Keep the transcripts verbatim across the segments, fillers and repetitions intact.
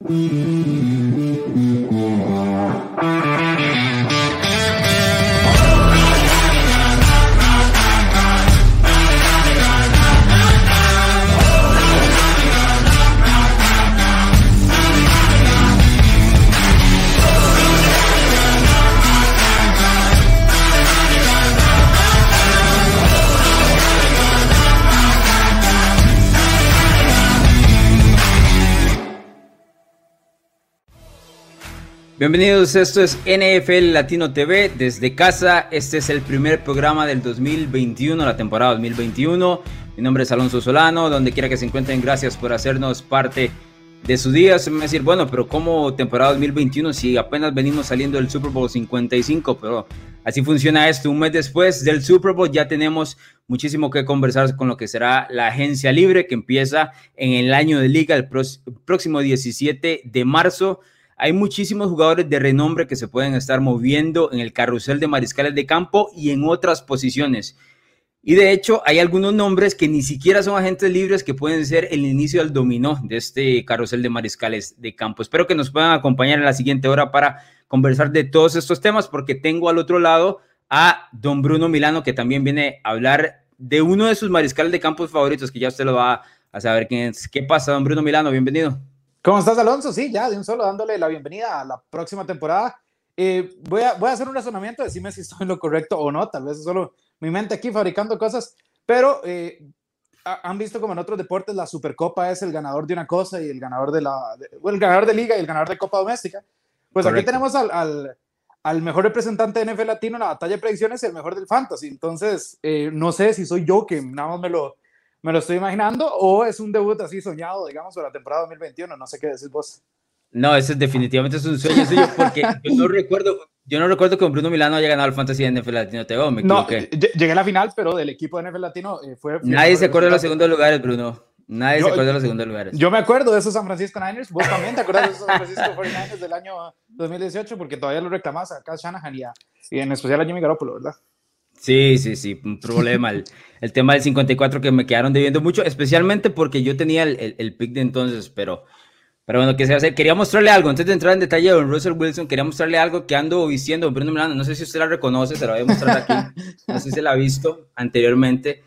Bienvenidos, esto es N F L Latino T V desde casa. Este es el primer programa del dos mil veintiuno, la temporada dos mil veintiuno. Mi nombre es Alonso Solano, donde quiera que se encuentren, gracias por hacernos parte de su día. Se me va a decir, bueno, pero ¿cómo temporada dos mil veintiuno si apenas venimos saliendo del Super Bowl cincuenta y cinco? Pero así funciona esto, un mes después del Super Bowl ya tenemos muchísimo que conversar con lo que será la agencia libre que empieza en el año de liga el próximo diecisiete de marzo. Hay muchísimos jugadores de renombre que se pueden estar moviendo en el carrusel de mariscales de campo y en otras posiciones. Y de hecho, hay algunos nombres que ni siquiera son agentes libres que pueden ser el inicio del dominó de este carrusel de mariscales de campo. Espero que nos puedan acompañar en la siguiente hora para conversar de todos estos temas, porque tengo al otro lado a don Bruno Milano, que también viene a hablar de uno de sus mariscales de campo favoritos, que ya usted lo va a saber quién es. ¿Qué pasa, don Bruno Milano? Bienvenido. ¿Cómo estás, Alonso? Sí, ya de un solo dándole la bienvenida a la próxima temporada. Eh, voy, a, voy a hacer un razonamiento, decime si estoy en lo correcto o no, tal vez es solo mi mente aquí fabricando cosas, pero eh, han visto como en otros deportes la Supercopa es el ganador de una cosa y el ganador de la, de, bueno, el ganador de liga y el ganador de Copa Doméstica. Pues correcto. Aquí tenemos al, al, al mejor representante de N F L Latino en la batalla de predicciones y el mejor del Fantasy. Entonces, eh, no sé si soy yo que nada más me lo... me lo estoy imaginando, o es un debut así soñado, digamos, para la temporada dos mil veintiuno, no sé qué decís vos. No, ese es definitivamente es un sueño suyo, porque yo no recuerdo, yo no recuerdo que Bruno Milano haya ganado el Fantasy de N F L Latino T V, me equivoqué. No, llegué a la final, pero del equipo de N F L Latino eh, fue... Nadie se acuerda de los segundos lugares, Bruno. Nadie yo, se acuerda de los segundos lugares. Yo me acuerdo de esos San Francisco Niners, vos también te acuerdas de esos San Francisco cuarenta y nueve ers del año dos mil dieciocho, porque todavía lo reclamás acá Shanahan y, a, y en especial a Jimmy Garoppolo, ¿verdad? Sí, sí, sí, un problema. el, el tema del cincuenta y cuatro que me quedaron debiendo mucho, especialmente porque yo tenía el, el, el pick de entonces, pero, pero bueno, ¿qué se va a hacer? Quería mostrarle algo, antes de entrar en detalle de don Russell Wilson, quería mostrarle algo que ando diciendo, Bruno Milano, no sé si usted la reconoce, se la voy a mostrar aquí, no sé si se la ha visto anteriormente.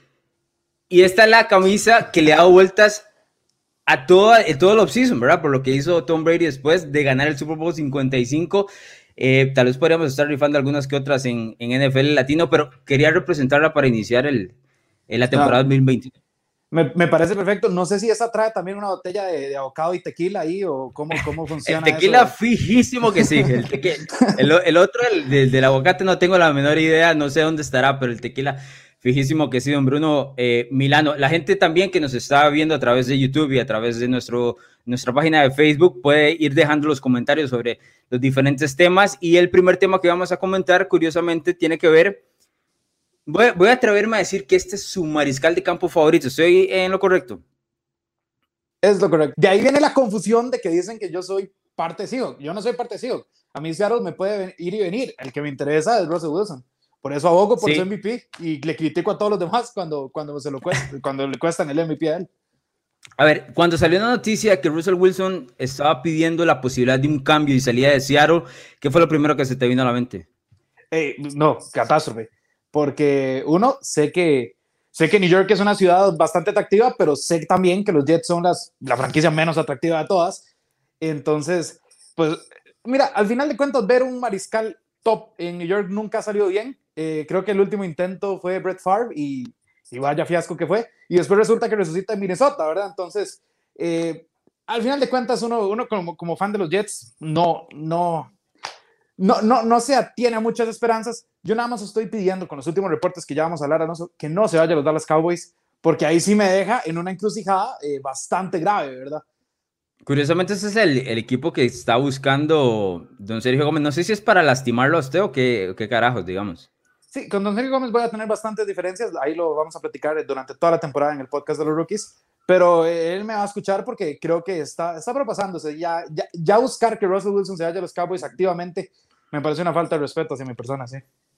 Y esta es la camisa que le ha dado vueltas a toda, a todo el offseason, ¿verdad? Por lo que hizo Tom Brady después de ganar el Super Bowl cincuenta y cinco. Eh, tal vez podríamos estar rifando algunas que otras en, en N F L Latino, pero quería representarla para iniciar el, el la temporada no, dos mil veinte. Me, me parece perfecto. No sé si esa trae también una botella de, de abocado y tequila ahí o cómo, cómo funciona. El tequila eso. Fijísimo que sí. El, tequila, el, el otro, el del, del aguacate, no tengo la menor idea, no sé dónde estará, pero el tequila fijísimo que sí, don Bruno eh, Milano. La gente también que nos está viendo a través de YouTube y a través de nuestro, nuestra página de Facebook puede ir dejando los comentarios sobre los diferentes temas, y el primer tema que vamos a comentar, curiosamente, tiene que ver, voy, voy a atreverme a decir que este es su mariscal de campo favorito. ¿Estoy en lo correcto? Es lo correcto. De ahí viene la confusión de que dicen que yo soy parte Seahawks. Yo no soy parte Seahawks. A mí Seattle me puede ir y venir. El que me interesa es Russell Wilson. Por eso abogo por sí. su M V P y le critico a todos los demás cuando, cuando, se lo cuesta, cuando le cuestan el M V P a él. A ver, cuando salió la noticia que Russell Wilson estaba pidiendo la posibilidad de un cambio y salía de Seattle, ¿qué fue lo primero que se te vino a la mente? Eh, no, catástrofe. Porque uno, sé que, sé que New York es una ciudad bastante atractiva, pero sé también que los Jets son las, la franquicia menos atractiva de todas. Entonces, pues, mira, al final de cuentas, ver un mariscal top en New York nunca ha salido bien. Eh, creo que el último intento fue Brett Favre y, y vaya fiasco que fue. Y después resulta que resucita en Minnesota, ¿verdad? Entonces, eh, al final de cuentas, uno, uno como, como fan de los Jets no, no, no, no, no se atiene a muchas esperanzas. Yo nada más estoy pidiendo, con los últimos reportes que ya vamos a hablar, Alonso, que no se vaya a los Dallas Cowboys, porque ahí sí me deja en una encrucijada eh, bastante grave, ¿verdad? Curiosamente, ese es el, el equipo que está buscando don Sergio Gómez. No sé si es para lastimarlo a usted o qué, o qué carajos, digamos. Sí, con don Sergio Gómez voy a tener bastantes diferencias. Ahí lo vamos a platicar durante toda la temporada en el podcast de los rookies. Pero eh, él me va a escuchar porque creo que está, está propasándose. Ya, ya, ya buscar que Russell Wilson se vaya a los Cowboys activamente me parece una falta de respeto hacia mi persona, sí.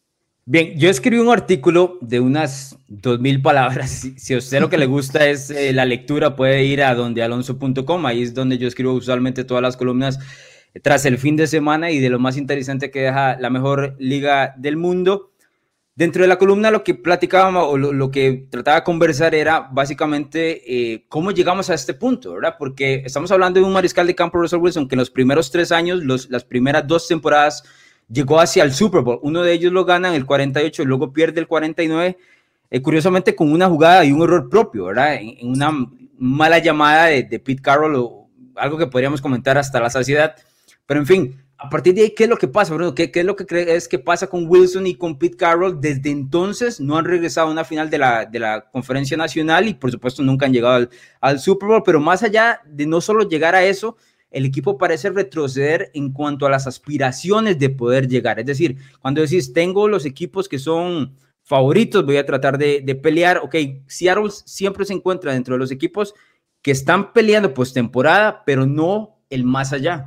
Bien, yo escribí un artículo de unas dos mil palabras. Si, si a usted lo que le gusta es eh, la lectura, puede ir a donde alonso punto com. Ahí es donde yo escribo usualmente todas las columnas eh, tras el fin de semana y de lo más interesante que deja la mejor liga del mundo. Dentro de la columna lo que platicábamos o lo, lo que trataba de conversar era básicamente eh, cómo llegamos a este punto, ¿verdad? Porque estamos hablando de un mariscal de campo, Russell Wilson, que en los primeros tres años, los, las primeras dos temporadas, llegó hacia el Super Bowl. Uno de ellos lo gana en el cuarenta y ocho y luego pierde el cuarenta y nueve, eh, curiosamente con una jugada y un error propio, ¿verdad? En, en una mala llamada de, de Pete Carroll o algo que podríamos comentar hasta la saciedad. Pero en fin, a partir de ahí, ¿qué es lo que pasa, Bruno? ¿Qué, qué es lo que crees que pasa con Wilson y con Pete Carroll? Desde entonces no han regresado a una final de la, de la conferencia nacional y por supuesto nunca han llegado al, al Super Bowl, pero más allá de no solo llegar a eso, el equipo parece retroceder en cuanto a las aspiraciones de poder llegar. Es decir, cuando decís, tengo los equipos que son favoritos, voy a tratar de, de pelear. Ok, Seattle siempre se encuentra dentro de los equipos que están peleando postemporada, pero no el más allá.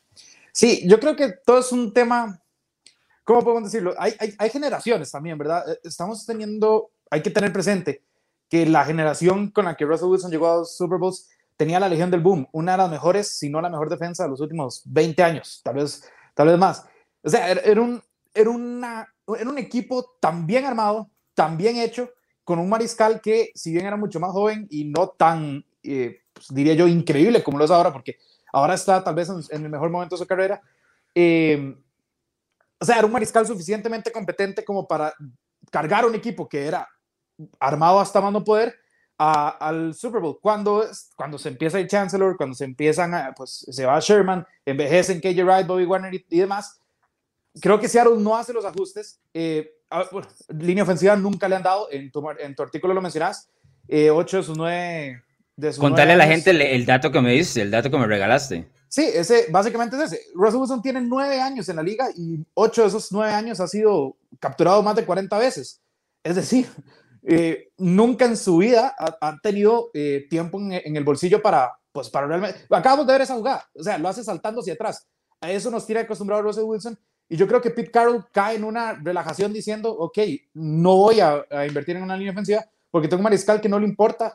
Sí, yo creo que todo es un tema, ¿cómo podemos decirlo? Hay, hay, hay generaciones también, ¿verdad? Estamos teniendo, hay que tener presente que la generación con la que Russell Wilson llegó a los Super Bowls tenía la Legión del Boom, una de las mejores, si no la mejor defensa de los últimos veinte años, tal vez, tal vez más. O sea, era, era, un, era, una, era un equipo tan bien armado, tan bien hecho, con un mariscal que, si bien era mucho más joven y no tan, eh, pues, diría yo, increíble como lo es ahora, porque ahora está tal vez en, en el mejor momento de su carrera, eh, o sea, era un mariscal suficientemente competente como para cargar un equipo que era armado hasta más no poder, A, al Super Bowl. Cuando, cuando se empieza el Chancellor, cuando se empiezan a, pues se va Sherman, envejecen K J Wright, Bobby Warner y, y demás, creo que Seattle no hace los ajustes. Eh, a, bueno, línea ofensiva nunca le han dado, en tu, en tu artículo lo mencionas, eh, ocho de sus nueve de sus Contale nueve a la años. gente el, el dato que me dices, el dato que me regalaste. Sí, ese, básicamente es ese. Russell Wilson tiene nueve años en la liga y ocho de esos nueve años ha sido capturado más de cuarenta veces. Es decir, eh, nunca en su vida ha, ha tenido eh, tiempo en, en el bolsillo para, pues, para realmente... Acabamos de ver esa jugada, o sea, lo hace saltando hacia atrás. A eso nos tiene acostumbrado Russell Wilson y yo creo que Pete Carroll cae en una relajación diciendo, ok, no voy a, a invertir en una línea ofensiva porque tengo un mariscal que no le importa,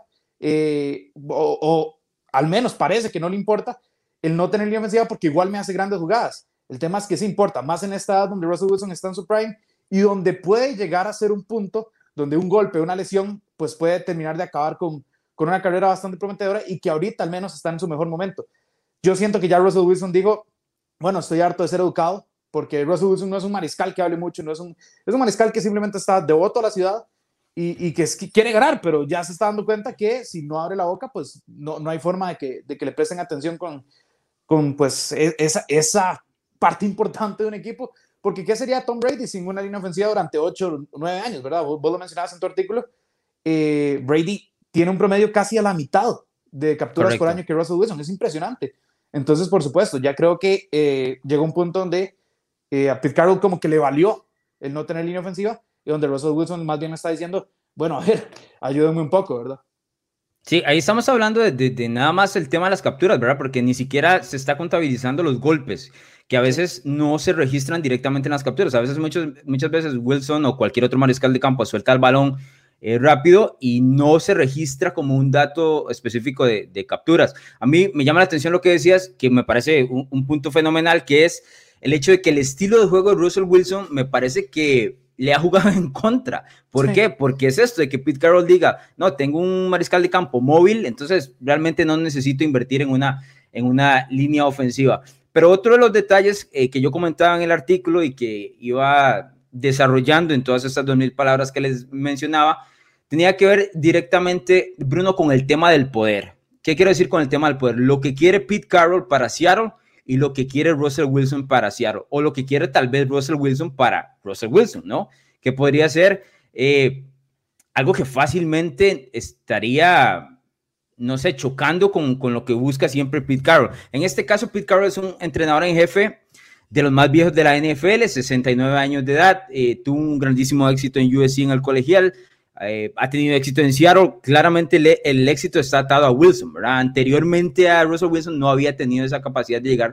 eh, o, o al menos parece que no le importa el no tener línea ofensiva porque igual me hace grandes jugadas. El tema es que sí importa, más en esta edad donde Russell Wilson está en su prime y donde puede llegar a ser un punto donde un golpe, una lesión, pues puede terminar de acabar con, con una carrera bastante prometedora y que ahorita al menos está en su mejor momento. Yo siento que ya Russell Wilson digo, bueno, estoy harto de ser educado porque Russell Wilson no es un mariscal que hable mucho, no es un, es un mariscal que simplemente está devoto a la ciudad y, y que, es, que quiere ganar, pero ya se está dando cuenta que si no abre la boca, pues no, no hay forma de que, de que le presten atención con, con pues esa, esa parte importante de un equipo, porque ¿qué sería Tom Brady sin una línea ofensiva durante ocho o nueve años, verdad? Vos, vos lo mencionabas en tu artículo, eh, Brady tiene un promedio casi a la mitad de capturas Correcto. Por año que Russell Wilson, es impresionante. Entonces, por supuesto, ya creo que eh, llegó un punto donde eh, a Pete Carroll como que le valió el no tener línea ofensiva, y donde Russell Wilson más bien está diciendo, bueno, a ver, ayúdenme un poco, ¿verdad? Sí, ahí estamos hablando de, de, de nada más el tema de las capturas, ¿verdad? Porque ni siquiera se está contabilizando los golpes, que a veces no se registran directamente en las capturas. A veces, muchos, muchas veces Wilson o cualquier otro mariscal de campo suelta el balón eh, rápido y no se registra como un dato específico de, de capturas. A mí me llama la atención lo que decías, que me parece un, un punto fenomenal, que es el hecho de que el estilo de juego de Russell Wilson me parece que le ha jugado en contra. ¿Por sí. qué? Porque es esto de que Pete Carroll diga, no, tengo un mariscal de campo móvil, entonces realmente no necesito invertir en una, en una línea ofensiva. Pero otro de los detalles eh, que yo comentaba en el artículo y que iba desarrollando en todas estas dos mil palabras que les mencionaba, tenía que ver directamente, Bruno, con el tema del poder. ¿Qué quiero decir con el tema del poder? Lo que quiere Pete Carroll para Seattle y lo que quiere Russell Wilson para Seattle, o lo que quiere tal vez Russell Wilson para Russell Wilson, ¿no? Que podría ser eh, algo que fácilmente estaría, no sé, chocando con, con lo que busca siempre Pete Carroll. En este caso, Pete Carroll es un entrenador en jefe de los más viejos de la N F L, sesenta y nueve años de edad, eh, tuvo un grandísimo éxito en U S C en el colegial, Eh, ha tenido éxito en Seattle. Claramente el, el éxito está atado a Wilson, ¿verdad? Anteriormente a Russell Wilson no había tenido esa capacidad de llegar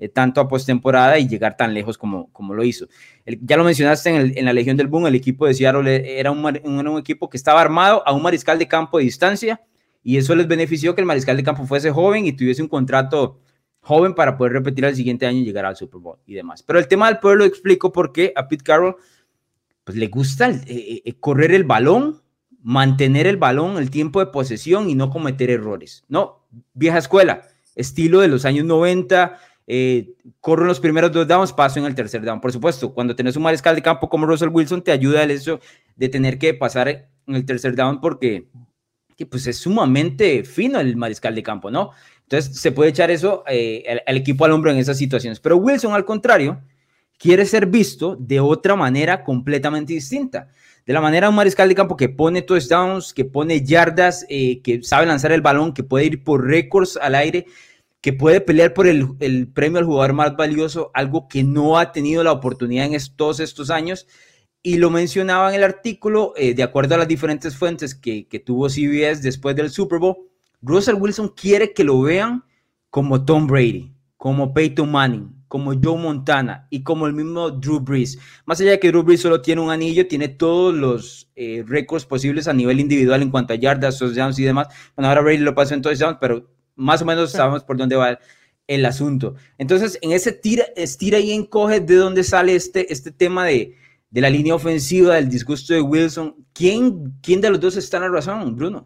eh, tanto a postemporada y llegar tan lejos como, como lo hizo. El, ya lo mencionaste en, el, en la Legión del Boom, el equipo de Seattle era un, un, un equipo que estaba armado a un mariscal de campo de distancia, y eso les benefició que el mariscal de campo fuese joven y tuviese un contrato joven para poder repetir al siguiente año y llegar al Super Bowl y demás. Pero el tema del poder lo explico porque a Pete Carroll pues, le gusta el, eh, eh, correr el balón, mantener el balón, el tiempo de posesión y no cometer errores. No, vieja escuela, estilo de los años noventa, eh, corro en los primeros dos downs, paso en el tercer down. Por supuesto, cuando tenés un mariscal de campo como Russell Wilson, te ayuda el hecho de tener que pasar en el tercer down porque que, pues, es sumamente fino el mariscal de campo, ¿no? Entonces se puede echar eso eh, al, al equipo al hombro en esas situaciones. Pero Wilson, al contrario, quiere ser visto de otra manera completamente distinta. De la manera de un mariscal de campo que pone touchdowns, que pone yardas, eh, que sabe lanzar el balón, que puede ir por récords al aire, que puede pelear por el, el premio al jugador más valioso, algo que no ha tenido la oportunidad en estos, todos estos años. Y lo mencionaba en el artículo, eh, de acuerdo a las diferentes fuentes que, que tuvo C B S después del Super Bowl, Russell Wilson quiere que lo vean como Tom Brady, como Peyton Manning, como Joe Montana y como el mismo Drew Brees. Más allá de que Drew Brees solo tiene un anillo, tiene todos los eh, récords posibles a nivel individual en cuanto a yardas, touchdowns y demás. Bueno, ahora Brady lo pasó en touchdowns, pero más o menos sabemos por dónde va el asunto. Entonces, en ese tira, estira y encoge de dónde sale este, este tema de, de la línea ofensiva, del disgusto de Wilson. ¿Quién, quién de los dos está en la razón, Bruno?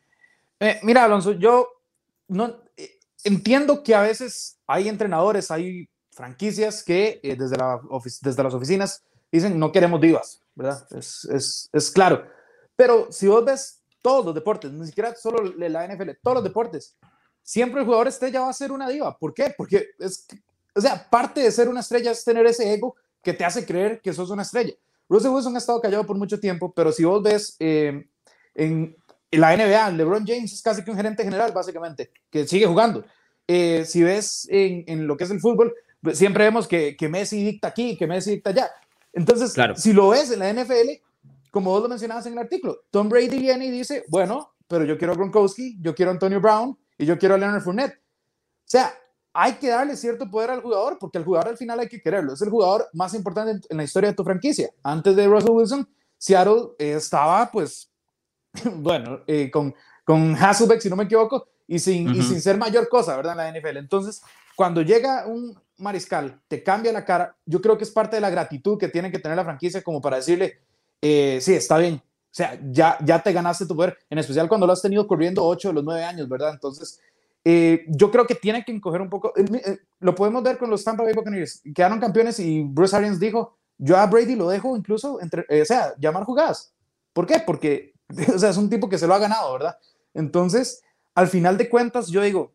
Eh, mira, Alonso, yo no eh, entiendo que a veces hay entrenadores, hay franquicias que eh, desde, la desde las oficinas dicen no queremos divas, ¿verdad? Es, es, es claro. Pero si vos ves todos los deportes, ni siquiera solo la N F L, todos los deportes, siempre el jugador estrella va a ser una diva. ¿Por qué? Porque es, o sea, parte de ser una estrella es tener ese ego que te hace creer que sos una estrella. Russell Wilson ha estado callado por mucho tiempo, pero si vos ves eh, en En la N B A, LeBron James es casi que un gerente general, básicamente, que sigue jugando. Eh, si ves en, en lo que es el fútbol, siempre vemos que, que Messi dicta aquí, que Messi dicta allá. Entonces, claro, si lo ves en la N F L, como vos lo mencionabas en el artículo, Tom Brady viene y dice, bueno, pero yo quiero a Gronkowski, yo quiero a Antonio Brown y yo quiero a Leonard Fournette. O sea, hay que darle cierto poder al jugador, porque el jugador al final hay que quererlo. Es el jugador más importante en, en la historia de tu franquicia. Antes de Russell Wilson, Seattle eh, estaba, pues, bueno, eh, con, con Hasselbeck, si no me equivoco, y sin, uh-huh. y sin ser mayor cosa, ¿verdad? En la N F L. Entonces, cuando llega un mariscal, te cambia la cara, yo creo que es parte de la gratitud que tiene que tener la franquicia como para decirle, eh, sí, está bien, o sea, ya, ya te ganaste tu poder, en especial cuando lo has tenido corriendo ocho de los nueve años, ¿verdad? Entonces, eh, yo creo que tiene que encoger un poco, eh, eh, lo podemos ver con los Tampa Bay Buccaneers, quedaron campeones y Bruce Arians dijo, yo a Brady lo dejo incluso, entre, eh, o sea, llamar jugadas. ¿Por qué? Porque o sea, es un tipo que se lo ha ganado, ¿verdad? Entonces, al final de cuentas, yo digo,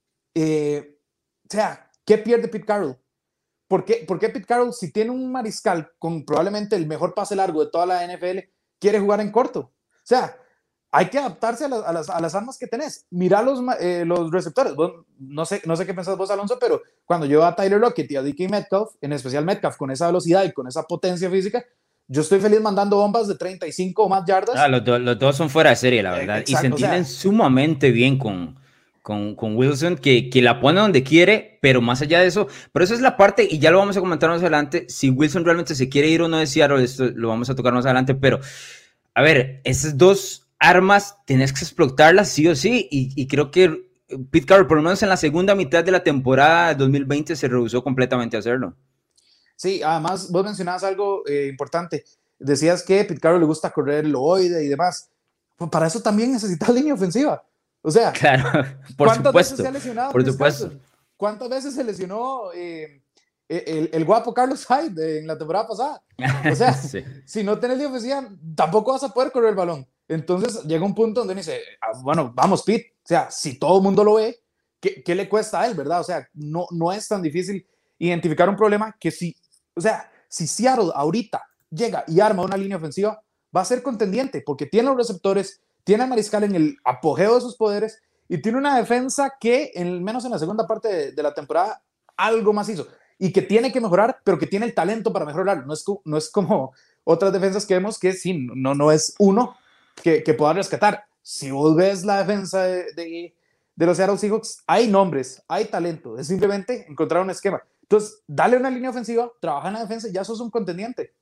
eh, o sea, ¿qué pierde Pete Carroll? ¿Por qué, ¿Por qué Pete Carroll, si tiene un mariscal con probablemente el mejor pase largo de toda la N F L, quiere jugar en corto? O sea, hay que adaptarse a, la, a, las, a las armas que tenés. Mira los, eh, los receptores. Vos, no, sé, no sé qué pensás vos, Alonso, pero cuando yo a Tyler Lockett y a D K Metcalf, en especial Metcalf, con esa velocidad y con esa potencia física, yo estoy feliz mandando bombas de treinta y cinco o más yardas. Ah, los, do, los dos son fuera de serie, la verdad. Exacto, y se entienden, o sea, sumamente bien con, con, con Wilson, que, que la pone donde quiere, pero más allá de eso, pero esa es la parte, y ya lo vamos a comentar más adelante, si Wilson realmente se quiere ir o no de Seattle, esto lo vamos a tocar más adelante, pero a ver, esas dos armas tenés que explotarlas sí o sí, y, y creo que Pete Carroll, por lo menos en la segunda mitad de la temporada dos mil veinte, se rehusó completamente a hacerlo. Sí, además vos mencionabas algo eh, importante. Decías que a Pete Carroll le gusta correr el oide y demás. Pues para eso también necesitas línea ofensiva. O sea, claro, por ¿cuántas supuesto, veces se ha lesionado? Por supuesto. Carson? ¿Cuántas veces se lesionó eh, el, el guapo Carlos Hyde en la temporada pasada? O sea, sí. Si no tenés línea ofensiva, tampoco vas a poder correr el balón. Entonces llega un punto donde dice, ah, bueno, vamos, Pete. O sea, si todo el mundo lo ve, ¿qué, qué le cuesta a él, verdad? O sea, no, no es tan difícil identificar un problema que si, o sea, si Seattle ahorita llega y arma una línea ofensiva, va a ser contendiente porque tiene los receptores, tiene a Mariscal en el apogeo de sus poderes y tiene una defensa que, en, menos en la segunda parte de, de la temporada, algo más hizo y que tiene que mejorar, pero que tiene el talento para mejorar. No es, no es como otras defensas que vemos que sí, no, no es uno que, que pueda rescatar. Si vos ves la defensa de, de, de los Seattle Seahawks, hay nombres, hay talento, es simplemente encontrar un esquema. Entonces, dale una línea ofensiva, trabaja en la defensa y ya sos un contendiente.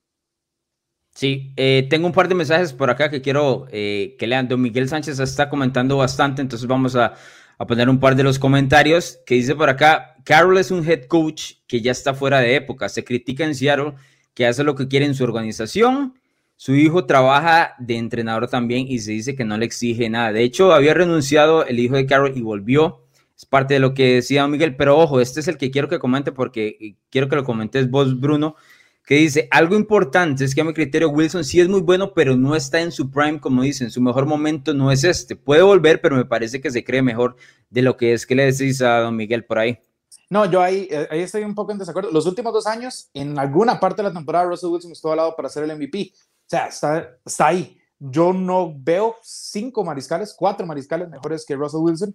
Sí, eh, tengo un par de mensajes por acá que quiero eh, que lean. Don Miguel Sánchez está comentando bastante, entonces vamos a, a poner un par de los comentarios que dice por acá: Carroll es un head coach que ya está fuera de época, se critica en Seattle que hace lo que quiere en su organización, su hijo trabaja de entrenador también y se dice que no le exige nada. De hecho, había renunciado el hijo de Carroll y volvió, es parte de lo que decía Don Miguel, pero ojo, este es el que quiero que comente porque quiero que lo comentes vos, Bruno, que dice: algo importante es que a mi criterio Wilson sí es muy bueno, pero no está en su prime, como dicen, su mejor momento no es este, puede volver, pero me parece que se cree mejor de lo que es. ¿Qué le decís a Don Miguel por ahí? No, yo ahí, ahí estoy un poco en desacuerdo. Los últimos dos años, en alguna parte de la temporada, Russell Wilson estuvo al lado para ser el M V P. O sea, está, está ahí. Yo no veo cinco mariscales, cuatro mariscales mejores que Russell Wilson.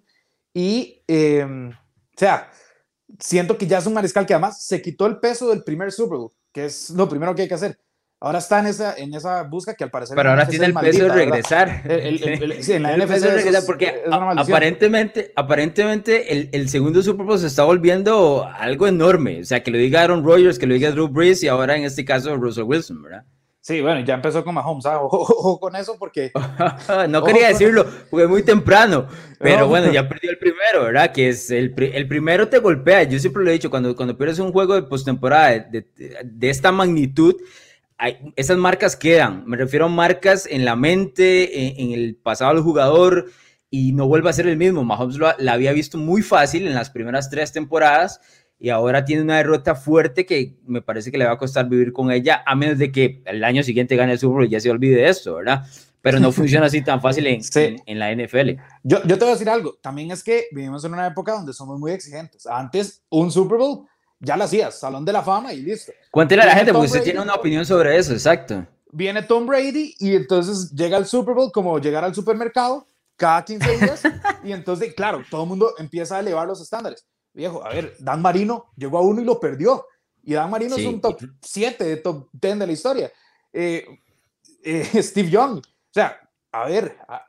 Y, eh, o sea, siento que ya es un mariscal que además se quitó el peso del primer Super Bowl, que es lo primero que hay que hacer. Ahora está en esa, en esa busca que al parecer... Pero ahora tiene el peso maldita, de regresar. El, el, el, sí, en la N F C de regresar porque aparentemente, aparentemente el, el segundo Super Bowl se está volviendo algo enorme. O sea, que lo diga Aaron Rodgers, que lo diga Drew Brees y ahora en este caso Russell Wilson, ¿verdad? Sí, bueno, ya empezó con Mahomes, ¿ah? ojo, ojo con eso porque... no ojo quería decirlo porque es muy temprano, pero no. Bueno, ya perdió el primero, ¿verdad? Que es el, el primero te golpea. Yo siempre lo he dicho, cuando, cuando pierdes un juego de postemporada de, de, de esta magnitud, hay, esas marcas quedan. Me refiero a marcas en la mente, en, en el pasado del jugador, y no vuelve a ser el mismo. Mahomes lo, la había visto muy fácil en las primeras tres temporadas, y ahora tiene una derrota fuerte que me parece que le va a costar vivir con ella, a menos de que el año siguiente gane el Super Bowl y ya se olvide de esto, ¿verdad? Pero no funciona así tan fácil en, sí. en, en la N F L. Yo, yo te voy a decir algo, también es que vivimos en una época donde somos muy exigentes. Antes, un Super Bowl ya lo hacías, Salón de la Fama y listo. Cuéntele a la gente, porque usted tiene una opinión sobre eso, exacto. Viene Tom Brady y entonces llega al Super Bowl como llegar al supermercado cada quince días y entonces, claro, todo el mundo empieza a elevar los estándares. Viejo, a ver, Dan Marino llegó a uno y lo perdió. Y Dan Marino sí. es un top siete de top diez de la historia. Eh, eh, Steve Young. O sea, a ver, a,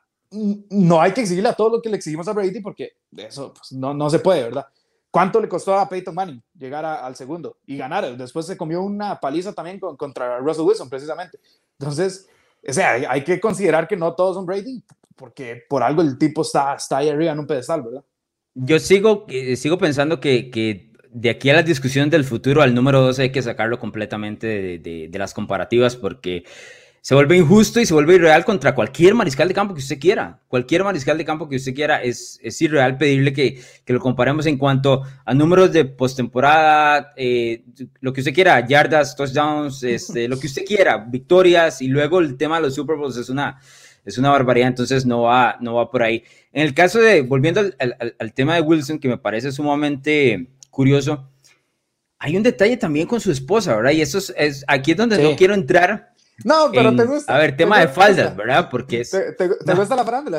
no hay que exigirle a todo lo que le exigimos a Brady porque eso pues, no, no se puede, ¿verdad? ¿Cuánto le costó a Peyton Manning llegar a, al segundo y ganar? Después se comió una paliza también con, contra Russell Wilson, precisamente. Entonces, o sea, hay, hay que considerar que no todos son Brady porque por algo el tipo está, está ahí arriba en un pedestal, ¿verdad? Yo sigo, eh, sigo pensando que, que de aquí a las discusiones del futuro, al número dos hay que sacarlo completamente de, de, de las comparativas porque se vuelve injusto y se vuelve irreal contra cualquier mariscal de campo que usted quiera. Cualquier mariscal de campo que usted quiera es, es irreal pedirle que, que lo comparemos en cuanto a números de postemporada, eh, lo que usted quiera, yardas, touchdowns, este, lo que usted quiera, victorias, y luego el tema de los Super Bowls es una... es una barbaridad, entonces no va, no va por ahí. En el caso de, volviendo al, al, al tema de Wilson, que me parece sumamente curioso, hay un detalle también con su esposa, ¿verdad? Y eso es, es aquí es donde sí. no quiero entrar. No, pero en, te gusta. A ver, tema de faldas, ¿verdad? Porque es... ¿Te, te, te no. gusta la farándula?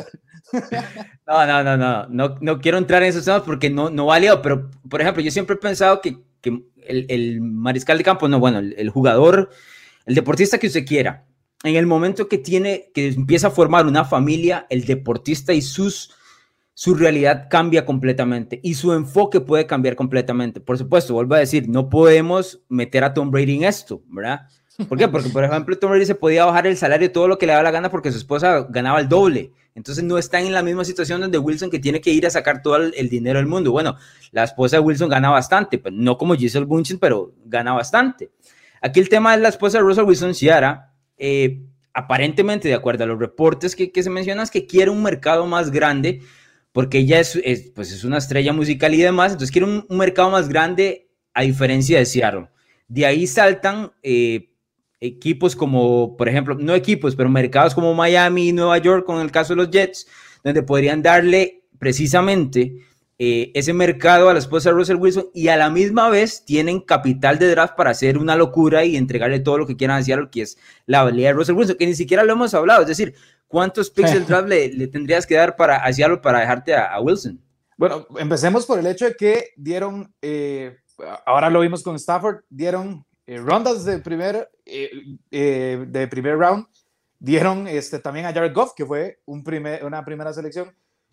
No, no, no, no, no, no quiero entrar en esos temas porque no, no va liado, pero, por ejemplo, yo siempre he pensado que, que el, el mariscal de campo, no, bueno, el, el jugador, el deportista que usted quiera, en el momento que tiene, que empieza a formar una familia, el deportista y sus, su realidad cambia completamente y su enfoque puede cambiar completamente. Por supuesto, vuelvo a decir, no podemos meter a Tom Brady en esto, ¿verdad? ¿Por qué? Porque, por ejemplo, Tom Brady se podía bajar el salario todo lo que le daba la gana porque su esposa ganaba el doble. Entonces no están en la misma situación donde Wilson que tiene que ir a sacar todo el, el dinero del mundo. Bueno, la esposa de Wilson gana bastante, pero no como Gisele Bündchen, pero gana bastante. Aquí el tema de la esposa de Russell Wilson, Ciara, Eh, aparentemente, de acuerdo a los reportes que, que se mencionan, es que quiere un mercado más grande porque ella es, es, pues es una estrella musical y demás, entonces quiere un, un mercado más grande a diferencia de Seattle. De ahí saltan eh, equipos como, por ejemplo, no equipos, pero mercados como Miami y Nueva York, con el caso de los Jets, donde podrían darle precisamente Eh, ese mercado a la esposa de Russell Wilson y a la misma vez tienen capital de draft para hacer una locura y entregarle todo lo que quieran a Seattle, que es la habilidad de Russell Wilson, que ni siquiera lo hemos hablado. Es decir, ¿cuántos picks del draft le, le tendrías que dar para a Seattle para dejarte a, a Wilson? Bueno, empecemos por el hecho de que dieron, eh, ahora lo vimos con Stafford, dieron eh, rondas de primer, eh, eh, de primer round, dieron este, también a Jared Goff, que fue un primer, una primera selección.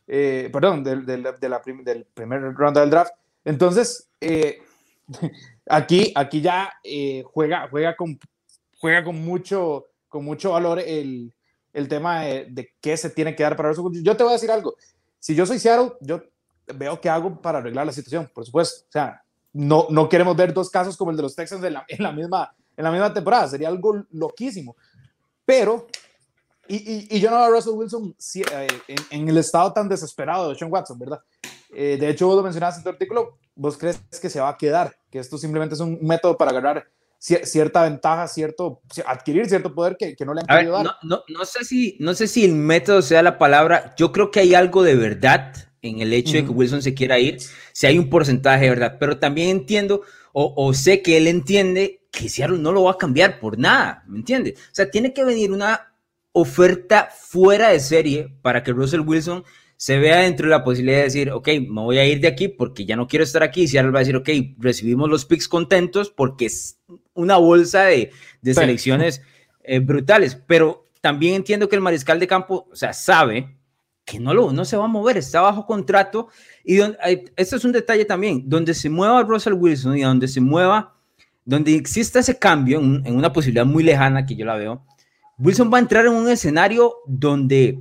eh, perdón, del, del, de la prim, del primer ronda del draft. Entonces, eh, aquí, aquí ya eh, juega, juega, con, juega con, mucho, con mucho valor el, el tema de, de qué se tiene que dar para Russell Wilson. Yo te voy a decir algo. Si yo soy Seattle, yo veo qué hago para arreglar la situación, por supuesto. O sea, no, no queremos ver dos casos como el de los Texans en la, en la, misma, en la misma temporada. Sería algo loquísimo. Pero, y, y, y yo no veo a Russell Wilson si, eh, en, en el estado tan desesperado de Sean Watson, ¿verdad? Eh, de hecho, vos lo mencionaste en tu artículo, vos crees que se va a quedar, que esto simplemente es un método para agarrar cierta ventaja, cierto, adquirir cierto poder que, que no le han querido dar. No, no, no, sé si, no sé si el método sea la palabra. Yo creo que hay algo de verdad en el hecho uh-huh. de que Wilson se quiera ir, si hay un porcentaje de verdad, pero también entiendo o, o sé que él entiende que Seattle no lo va a cambiar por nada, ¿me entiendes? O sea, tiene que venir una oferta fuera de serie para que Russell Wilson se vea dentro de la posibilidad de decir, ok, me voy a ir de aquí porque ya no quiero estar aquí. Y Seattle va a decir, ok, recibimos los picks contentos porque es una bolsa de, de selecciones eh, brutales, pero también entiendo que el mariscal de campo, o sea, sabe que no, lo, no se va a mover, está bajo contrato, y don, eh, esto es un detalle también, donde se mueva Russell Wilson y donde se mueva, donde exista ese cambio, en, en una posibilidad muy lejana que yo la veo, Wilson va a entrar en un escenario donde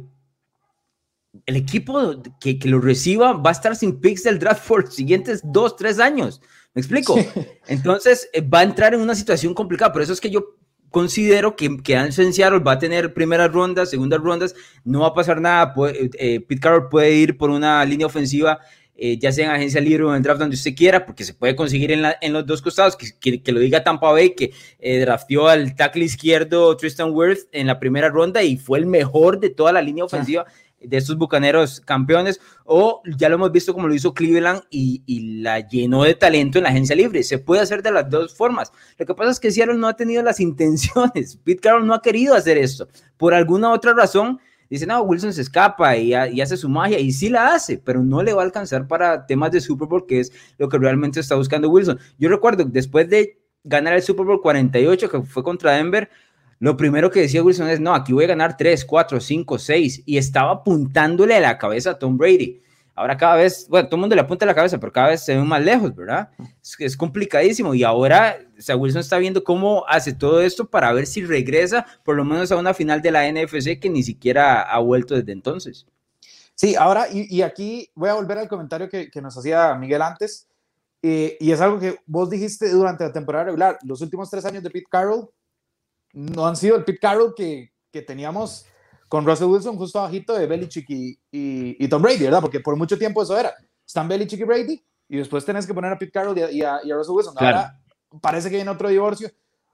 el equipo que, que lo reciba va a estar sin picks del draft por los siguientes dos, tres años. ¿Me explico? Entonces eh, va a entrar en una situación complicada. Por eso es que yo considero que, que Anson Seattle va a tener primeras rondas, segundas rondas, no va a pasar nada. Puede, eh, Pete Carroll puede ir por una línea ofensiva, eh, ya sea en agencia libre o en el draft donde usted quiera, porque se puede conseguir en, la, en los dos costados, que, que, que lo diga Tampa Bay, que eh, drafteó al tackle izquierdo Tristan Wirth en la primera ronda y fue el mejor de toda la línea ofensiva. Ah. de estos bucaneros campeones, o ya lo hemos visto como lo hizo Cleveland y, y la llenó de talento en la agencia libre. Se puede hacer de las dos formas. Lo que pasa es que Seattle no ha tenido las intenciones. Pete Carroll no ha querido hacer esto. Por alguna otra razón, dice, no, Wilson se escapa y, y hace su magia, y sí la hace, pero no le va a alcanzar para temas de Super Bowl, que es lo que realmente está buscando Wilson. Yo recuerdo, después de ganar el Super Bowl cuarenta y ocho, que fue contra Denver, lo primero que decía Wilson es, no, aquí voy a ganar tres, cuatro, cinco, seis, y estaba apuntándole a la cabeza a Tom Brady. Ahora cada vez, bueno, todo el mundo le apunta a la cabeza, pero cada vez se ve más lejos, ¿verdad? Es, es complicadísimo, y ahora, o sea, Wilson está viendo cómo hace todo esto para ver si regresa por lo menos a una final de la N F C que ni siquiera ha vuelto desde entonces. Sí, ahora, y, y aquí voy a volver al comentario que, que nos hacía Miguel antes, eh, y es algo que vos dijiste durante la temporada regular. Los últimos tres años de Pete Carroll no han sido el Pete Carroll que, que teníamos con Russell Wilson justo abajito de Belichick y, y, y Tom Brady, ¿verdad? Porque por mucho tiempo eso era. Están Belichick y Brady, y después tenés que poner a Pete Carroll y a, y a, y a Russell Wilson. Claro. Ahora parece que viene otro divorcio.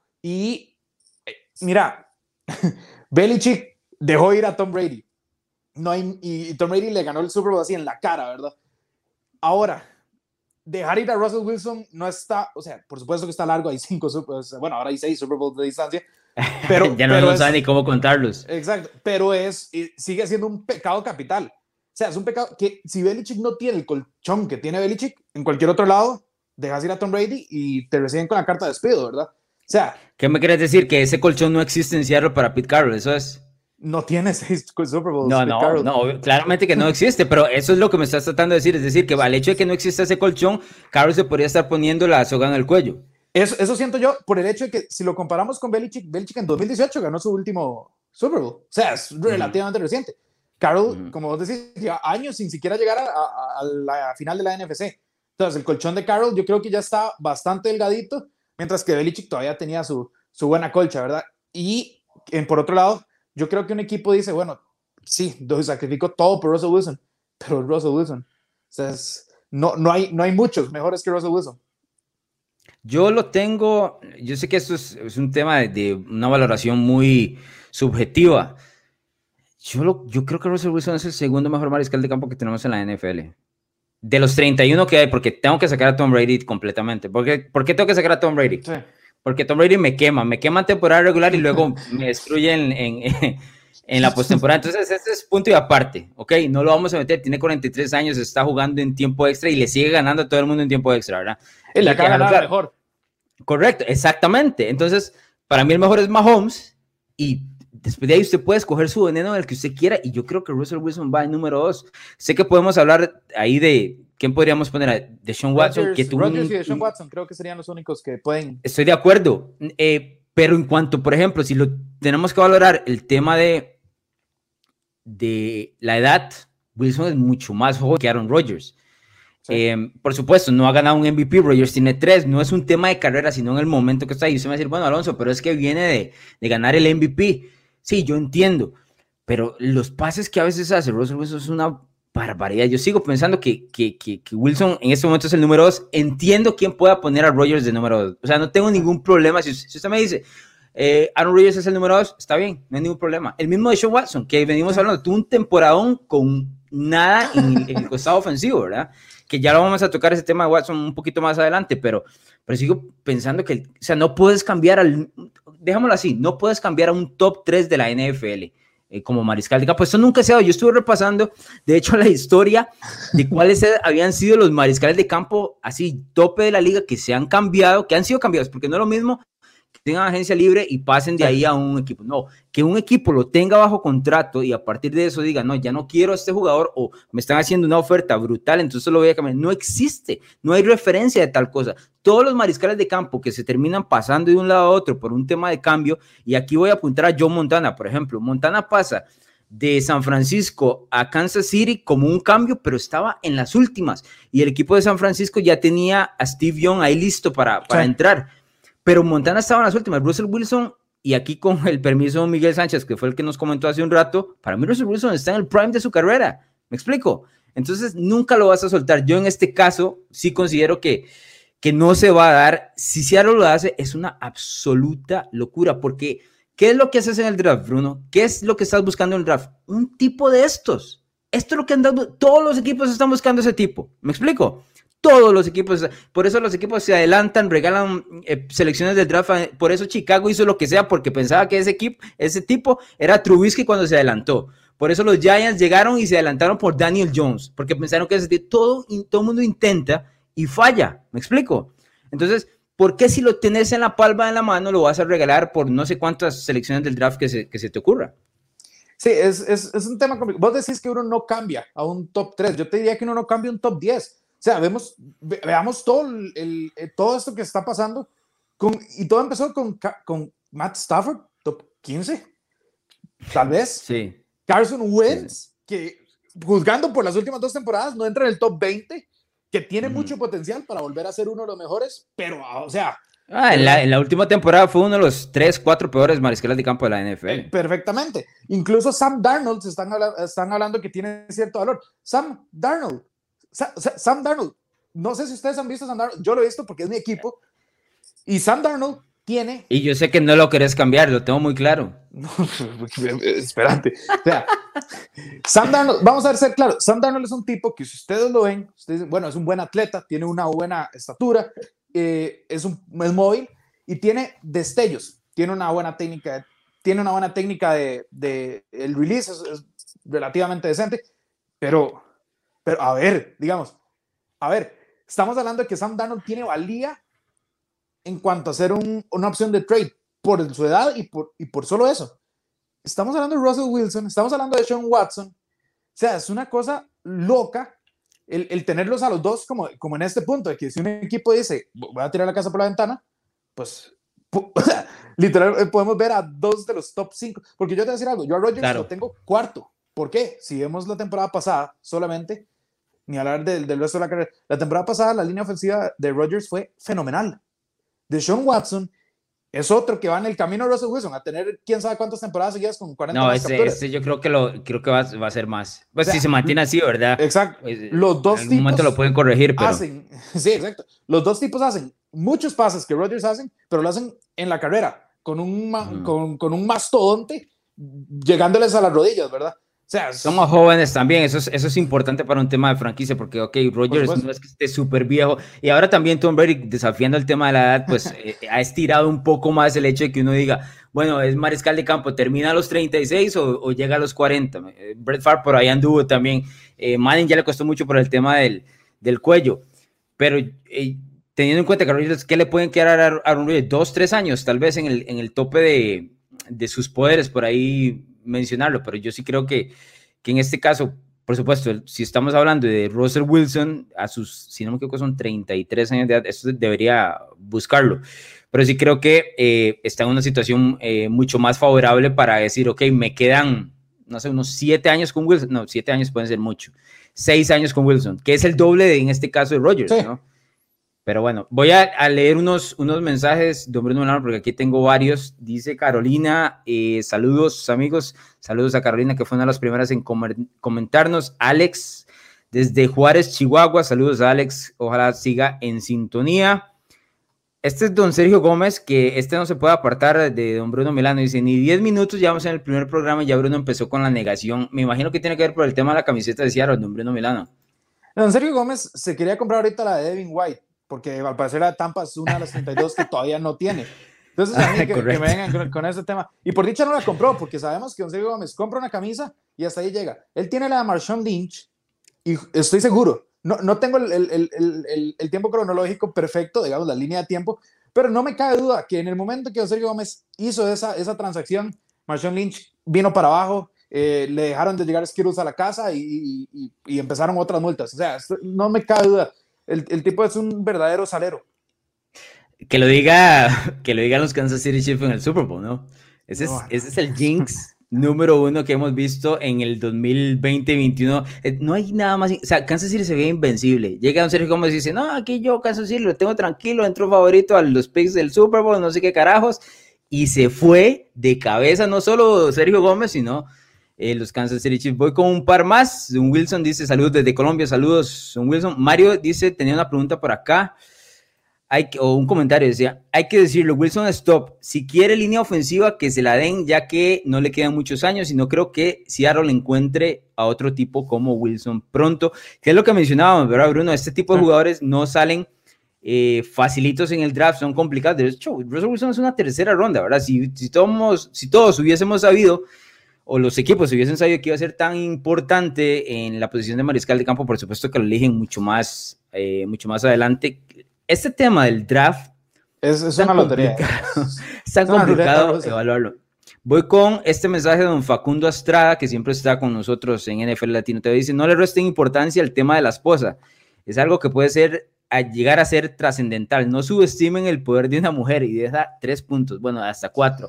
Y eh, mira, Belichick dejó ir a Tom Brady. No hay, y, y Tom Brady le ganó el Super Bowl así en la cara, ¿verdad? Ahora, dejar ir a Russell Wilson no está, o sea, por supuesto que está largo, hay cinco, bueno, ahora hay seis Super Bowls de distancia, pero ya no, pero no es, sabe ni cómo contarlos. Exacto, pero es, sigue siendo un pecado capital. O sea, es un pecado que si Belichick no tiene el colchón que tiene Belichick, en cualquier otro lado, dejas ir a Tom Brady y te reciben con la carta de despido, ¿verdad? O sea, ¿qué me quieres decir? Que ese colchón no existe en Seattle para Pete Carroll, eso es. No tiene seis Super Bowls. No, no, Carroll. no, claramente que no existe, pero eso es lo que me estás tratando de decir, es decir, que al hecho de que no exista ese colchón, Carroll se podría estar poniendo la soga en el cuello. Eso, eso siento yo, por el hecho de que si lo comparamos con Belichick, Belichick en dos mil dieciocho ganó su último Super Bowl, o sea, es relativamente uh-huh. reciente. Carroll, uh-huh. como vos decís, lleva años sin siquiera llegar a, a, a la final de la N F C. Entonces, el colchón de Carroll yo creo que ya está bastante delgadito, mientras que Belichick todavía tenía su, su buena colcha, ¿verdad? Y en, por otro lado, yo creo que un equipo dice, bueno, sí, sacrifico todo por Russell Wilson, pero Russell Wilson, o sea, es, no, no, hay, no hay muchos mejores que Russell Wilson. Yo lo tengo, yo sé que esto es, es un tema de, de una valoración muy subjetiva. Yo, lo, yo creo que Russell Wilson es el segundo mejor mariscal de campo que tenemos en la N F L. De los treinta y uno que hay, porque tengo que sacar a Tom Brady completamente. ¿Por qué, ¿por qué tengo que sacar a Tom Brady? Sí. Porque Tom Brady me quema, me quema en temporada regular y luego me destruye en, en, en la postemporada. Entonces, este es punto y aparte, ¿ok? No lo vamos a meter, tiene cuarenta y tres años, está jugando en tiempo extra y le sigue ganando a todo el mundo en tiempo extra, ¿verdad? Él le acaba de ganar mejor. Correcto, exactamente. Entonces, para mí el mejor es Mahomes y después de ahí usted puede escoger su veneno del que usted quiera, y yo creo que Russell Wilson va en número dos. Sé que podemos hablar ahí de quién podríamos poner, a Deshaun Watson. Rodgers, que tuvo Rodgers un, y Deshaun Watson creo que serían los únicos que pueden. Estoy de acuerdo, eh, pero en cuanto, por ejemplo, si lo tenemos que valorar el tema de, de la edad, Wilson es mucho más joven que Aaron Rodgers. Sí. Eh, por supuesto, no ha ganado un M V P, Rodgers tiene tres, no es un tema de carrera, sino en el momento que está ahí. Usted me va a decir, bueno, Alonso, pero es que viene de, de ganar el M V P. Sí, yo entiendo, pero los pases que a veces hace Russell Wilson es una barbaridad. Yo sigo pensando que, que, que, que Wilson en este momento es el número dos. Entiendo quién pueda poner a Rodgers de número dos. O sea, no tengo ningún problema. Si, si usted me dice, eh, Aaron Rodgers es el número dos, está bien, no hay ningún problema. El mismo de Deshaun Watson, que venimos hablando, tuvo un temporadón con nada en, en el costado ofensivo, ¿verdad? Que ya lo vamos a tocar ese tema de Watson un poquito más adelante, pero, pero sigo pensando que, o sea, no puedes cambiar al, déjamelo así, no puedes cambiar a un top tres de la N F L eh, como mariscal de campo. Esto nunca se ha dado. Yo estuve repasando, de hecho, la historia de cuáles habían sido los mariscales de campo así, tope de la liga, que se han cambiado, que han sido cambiados, porque no es lo mismo que tengan agencia libre y pasen de ahí a un equipo. No, que un equipo lo tenga bajo contrato y a partir de eso diga, no, ya no quiero a este jugador, o me están haciendo una oferta brutal, entonces lo voy a cambiar. No existe, no hay referencia de tal cosa. Todos los mariscales de campo que se terminan pasando de un lado a otro por un tema de cambio, y aquí voy a apuntar a Joe Montana, por ejemplo. Montana pasa de San Francisco a Kansas City como un cambio, pero estaba en las últimas, y el equipo de San Francisco ya tenía a Steve Young ahí listo para, para sí. entrar. Pero Montana estaba en las últimas. Russell Wilson, y aquí con el permiso de Miguel Sánchez, que fue el que nos comentó hace un rato, para mí Russell Wilson está en el prime de su carrera. ¿Me explico? Entonces, nunca lo vas a soltar. Yo en este caso sí considero que, que no se va a dar. Si Seattle lo hace, es una absoluta locura, porque ¿qué es lo que haces en el draft, Bruno? ¿Qué es lo que estás buscando en el draft? Un tipo de estos. Esto es lo que han dado. Todos los equipos están buscando ese tipo. ¿Me explico? Todos los equipos, por eso los equipos se adelantan, regalan eh, selecciones del draft. Por eso Chicago hizo lo que sea, porque pensaba que ese equipo, ese tipo era Trubisky cuando se adelantó. Por eso los Giants llegaron y se adelantaron por Daniel Jones, porque pensaron que ese tipo, todo, todo el mundo intenta y falla. ¿Me explico? Entonces, ¿por qué si lo tenés en la palma de la mano lo vas a regalar por no sé cuántas selecciones del draft que se, que se te ocurra? Sí, es, es, es un tema complicado. Vos decís que uno no cambia a un top tres. Yo te diría que uno no cambia a un top diez. O sea, vemos, ve, veamos todo, el, el, todo esto que está pasando. Con, y todo empezó con, con Matt Stafford, top quince, tal vez. Sí. Carson Wentz, sí. que juzgando por las últimas dos temporadas, no entra en el top veinte, que tiene mm. mucho potencial para volver a ser uno de los mejores, pero, o sea... Ah, en, la, en la última temporada fue uno de los tres, cuatro peores mariscales de campo de la N F L. Perfectamente. Incluso Sam Darnold, se están, están hablando que tiene cierto valor. Sam Darnold. Sam Darnold, no sé si ustedes han visto a Sam Darnold, yo lo he visto porque es mi equipo, y Sam Darnold tiene... Y yo sé que no lo querés cambiar, lo tengo muy claro. No, espérate. O sea, Sam Darnold, vamos a ser claros, Sam Darnold es un tipo que si ustedes lo ven, ustedes dicen, bueno, es un buen atleta, tiene una buena estatura, eh, es, un, es móvil y tiene destellos, tiene una buena técnica, tiene una buena técnica de, de el release, es, es relativamente decente, pero... Pero a ver, digamos, a ver, estamos hablando de que Sam Darnold tiene valía en cuanto a ser un, una opción de trade por su edad y por, y por solo eso. Estamos hablando de Russell Wilson, estamos hablando de Deshaun Watson. O sea, es una cosa loca el, el tenerlos a los dos como, como en este punto, de que si un equipo dice, voy a tirar la casa por la ventana, pues, o sea, literal, podemos ver a dos de los top cinco. Porque yo te voy a decir algo, yo a Rodgers claro. lo tengo cuarto. ¿Por qué? Si vemos la temporada pasada solamente, ni hablar del, del resto de la carrera, la temporada pasada la línea ofensiva de Rodgers fue fenomenal. Deshaun Watson es otro que va en el camino de Russell Wilson a tener quién sabe cuántas temporadas seguidas con cuarenta no, más ese, capturas. ese yo creo que, lo, creo que va, va a ser más. Pues o sea, si se mantiene así, ¿verdad? Exacto. Los dos en algún momento lo pueden corregir, pero... Hacen, sí, exacto. Los dos tipos hacen muchos pases que Rodgers hacen, pero lo hacen en la carrera, con un, mm. con, con un mastodonte llegándoles a las rodillas, ¿verdad? O sea, somos jóvenes también, eso es, eso es importante para un tema de franquicia, porque, ok, Rodgers no es que esté súper viejo, y ahora también Tom Brady, desafiando el tema de la edad, pues eh, ha estirado un poco más el hecho de que uno diga, bueno, es mariscal de campo, ¿termina a los treinta y seis o, o llega a los cuarenta? Eh, Brett Favre por ahí anduvo también, eh, Manning ya le costó mucho por el tema del, del cuello, pero eh, teniendo en cuenta que Rodgers, ¿qué le pueden quedar a Aaron Rodgers? Dos, tres años, tal vez en el, en el tope de... de sus poderes por ahí mencionarlo, pero yo sí creo que, que en este caso, por supuesto, si estamos hablando de Russell Wilson, a sus, si no me equivoco, son treinta y tres años de edad, esto debería buscarlo, pero sí creo que eh, está en una situación eh, mucho más favorable para decir, ok, me quedan, no sé, unos siete años con Wilson, no, siete años pueden ser mucho, seis años con Wilson, que es el doble de, en este caso de Rodgers, sí. ¿no? Pero bueno, voy a, a leer unos, unos mensajes de Bruno Milano porque aquí tengo varios. Dice Carolina, eh, saludos amigos, saludos a Carolina que fue una de las primeras en comer, comentarnos. Alex, desde Juárez, Chihuahua, saludos a Alex, ojalá siga en sintonía. Este es don Sergio Gómez, que este no se puede apartar de don Bruno Milano. Dice, ni diez minutos llevamos en el primer programa y ya Bruno empezó con la negación. Me imagino que tiene que ver por el tema de la camiseta de Seattle, don Bruno Milano. Don Sergio Gómez se quería comprar ahorita la de Devin White, porque al parecer la Tampa es una de las treinta y dos que todavía no tiene. Entonces, a mí que, que me vengan con, con ese tema. Y por dicha no la compró, porque sabemos que don Sergio Gómez compra una camisa y hasta ahí llega. Él tiene la de Marshawn Lynch y estoy seguro, no, no tengo el, el, el, el, el tiempo cronológico perfecto, digamos, la línea de tiempo, pero no me cabe duda que en el momento que don Sergio Gómez hizo esa, esa transacción, Marshawn Lynch vino para abajo, eh, le dejaron de llegar Skittles a la casa y, y, y empezaron otras multas. O sea, no me cabe duda. El, el tipo es un verdadero salero. Que lo diga, que lo digan los Kansas City Chiefs en el Super Bowl, ¿no? Ese es, ese es el jinx número uno que hemos visto en el dos mil veinte veintiuno. No hay nada más, o sea, Kansas City se ve invencible. Llega don Sergio Gómez y dice, no, aquí yo Kansas City lo tengo tranquilo, entro favorito a los picks del Super Bowl, no sé qué carajos, y se fue de cabeza, no solo Sergio Gómez, sino Eh, los Kansas City Chiefs. Voy con un par más. Un Wilson dice, saludos desde Colombia, saludos, un Wilson. Mario dice, tenía una pregunta por acá, hay que, o un comentario, decía, hay que decirlo, Wilson stop, si quiere línea ofensiva que se la den, ya que no le quedan muchos años, y no creo que Seattle encuentre a otro tipo como Wilson pronto, que es lo que mencionábamos, ¿verdad, Bruno? Este tipo de jugadores no salen eh, facilitos en el draft, son complicados. De hecho, Russell Wilson es una tercera ronda, ¿verdad? Si, si, todos, si todos hubiésemos sabido, o los equipos hubiesen sabido que iba a ser tan importante en la posición de mariscal de campo, por supuesto que lo eligen mucho más, eh, mucho más adelante. Este tema del draft es, es una lotería. Es tan complicado evaluarlo. Voy con este mensaje de don Facundo Estrada, que siempre está con nosotros en N F L Latino T V. Dice, no le resten importancia al tema de la esposa. Es algo que puede ser, a llegar a ser trascendental. No subestimen el poder de una mujer, y deja tres puntos, bueno, hasta cuatro.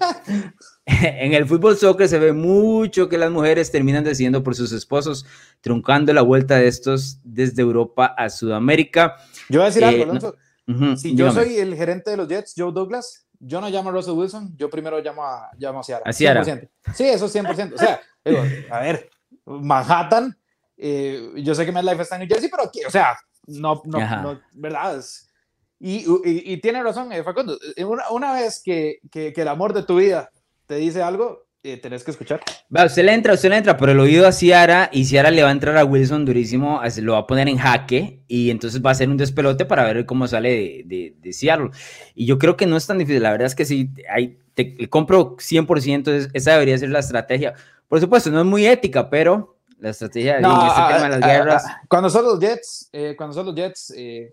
En el fútbol soccer se ve mucho que las mujeres terminan decidiendo por sus esposos, truncando la vuelta de estos desde Europa a Sudamérica. Yo voy a decir eh, algo, Alonso. No, uh-huh, si dígame. yo soy el gerente de los Jets, Joe Douglas, yo no llamo a Russell Wilson, yo primero llamo a, llamo a Ciara. ¿A Ciara? cien por ciento. Sí, eso es cien por ciento. O sea, digo, a ver, Manhattan, eh, yo sé que MetLife está en New Jersey, pero aquí, o sea, no, no, no ¿verdad? Es, y, y, y tiene razón, eh, Facundo, una, una vez que, que, que el amor de tu vida te dice algo, eh, tenés que escuchar. Va, usted le entra, usted le entra por el oído a Ciara, y Ciara le va a entrar a Wilson durísimo, lo va a poner en jaque, y entonces va a hacer un despelote para ver cómo sale de, de, de Seattle. Y yo creo que no es tan difícil, la verdad es que sí, hay, te, te compro cien por ciento, esa debería ser la estrategia. Por supuesto, no es muy ética, pero la estrategia no, en este a, tema de las a, guerras. A, cuando son los Jets, eh, cuando son los Jets, eh,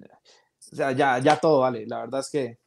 o sea, ya, ya todo vale, la verdad es que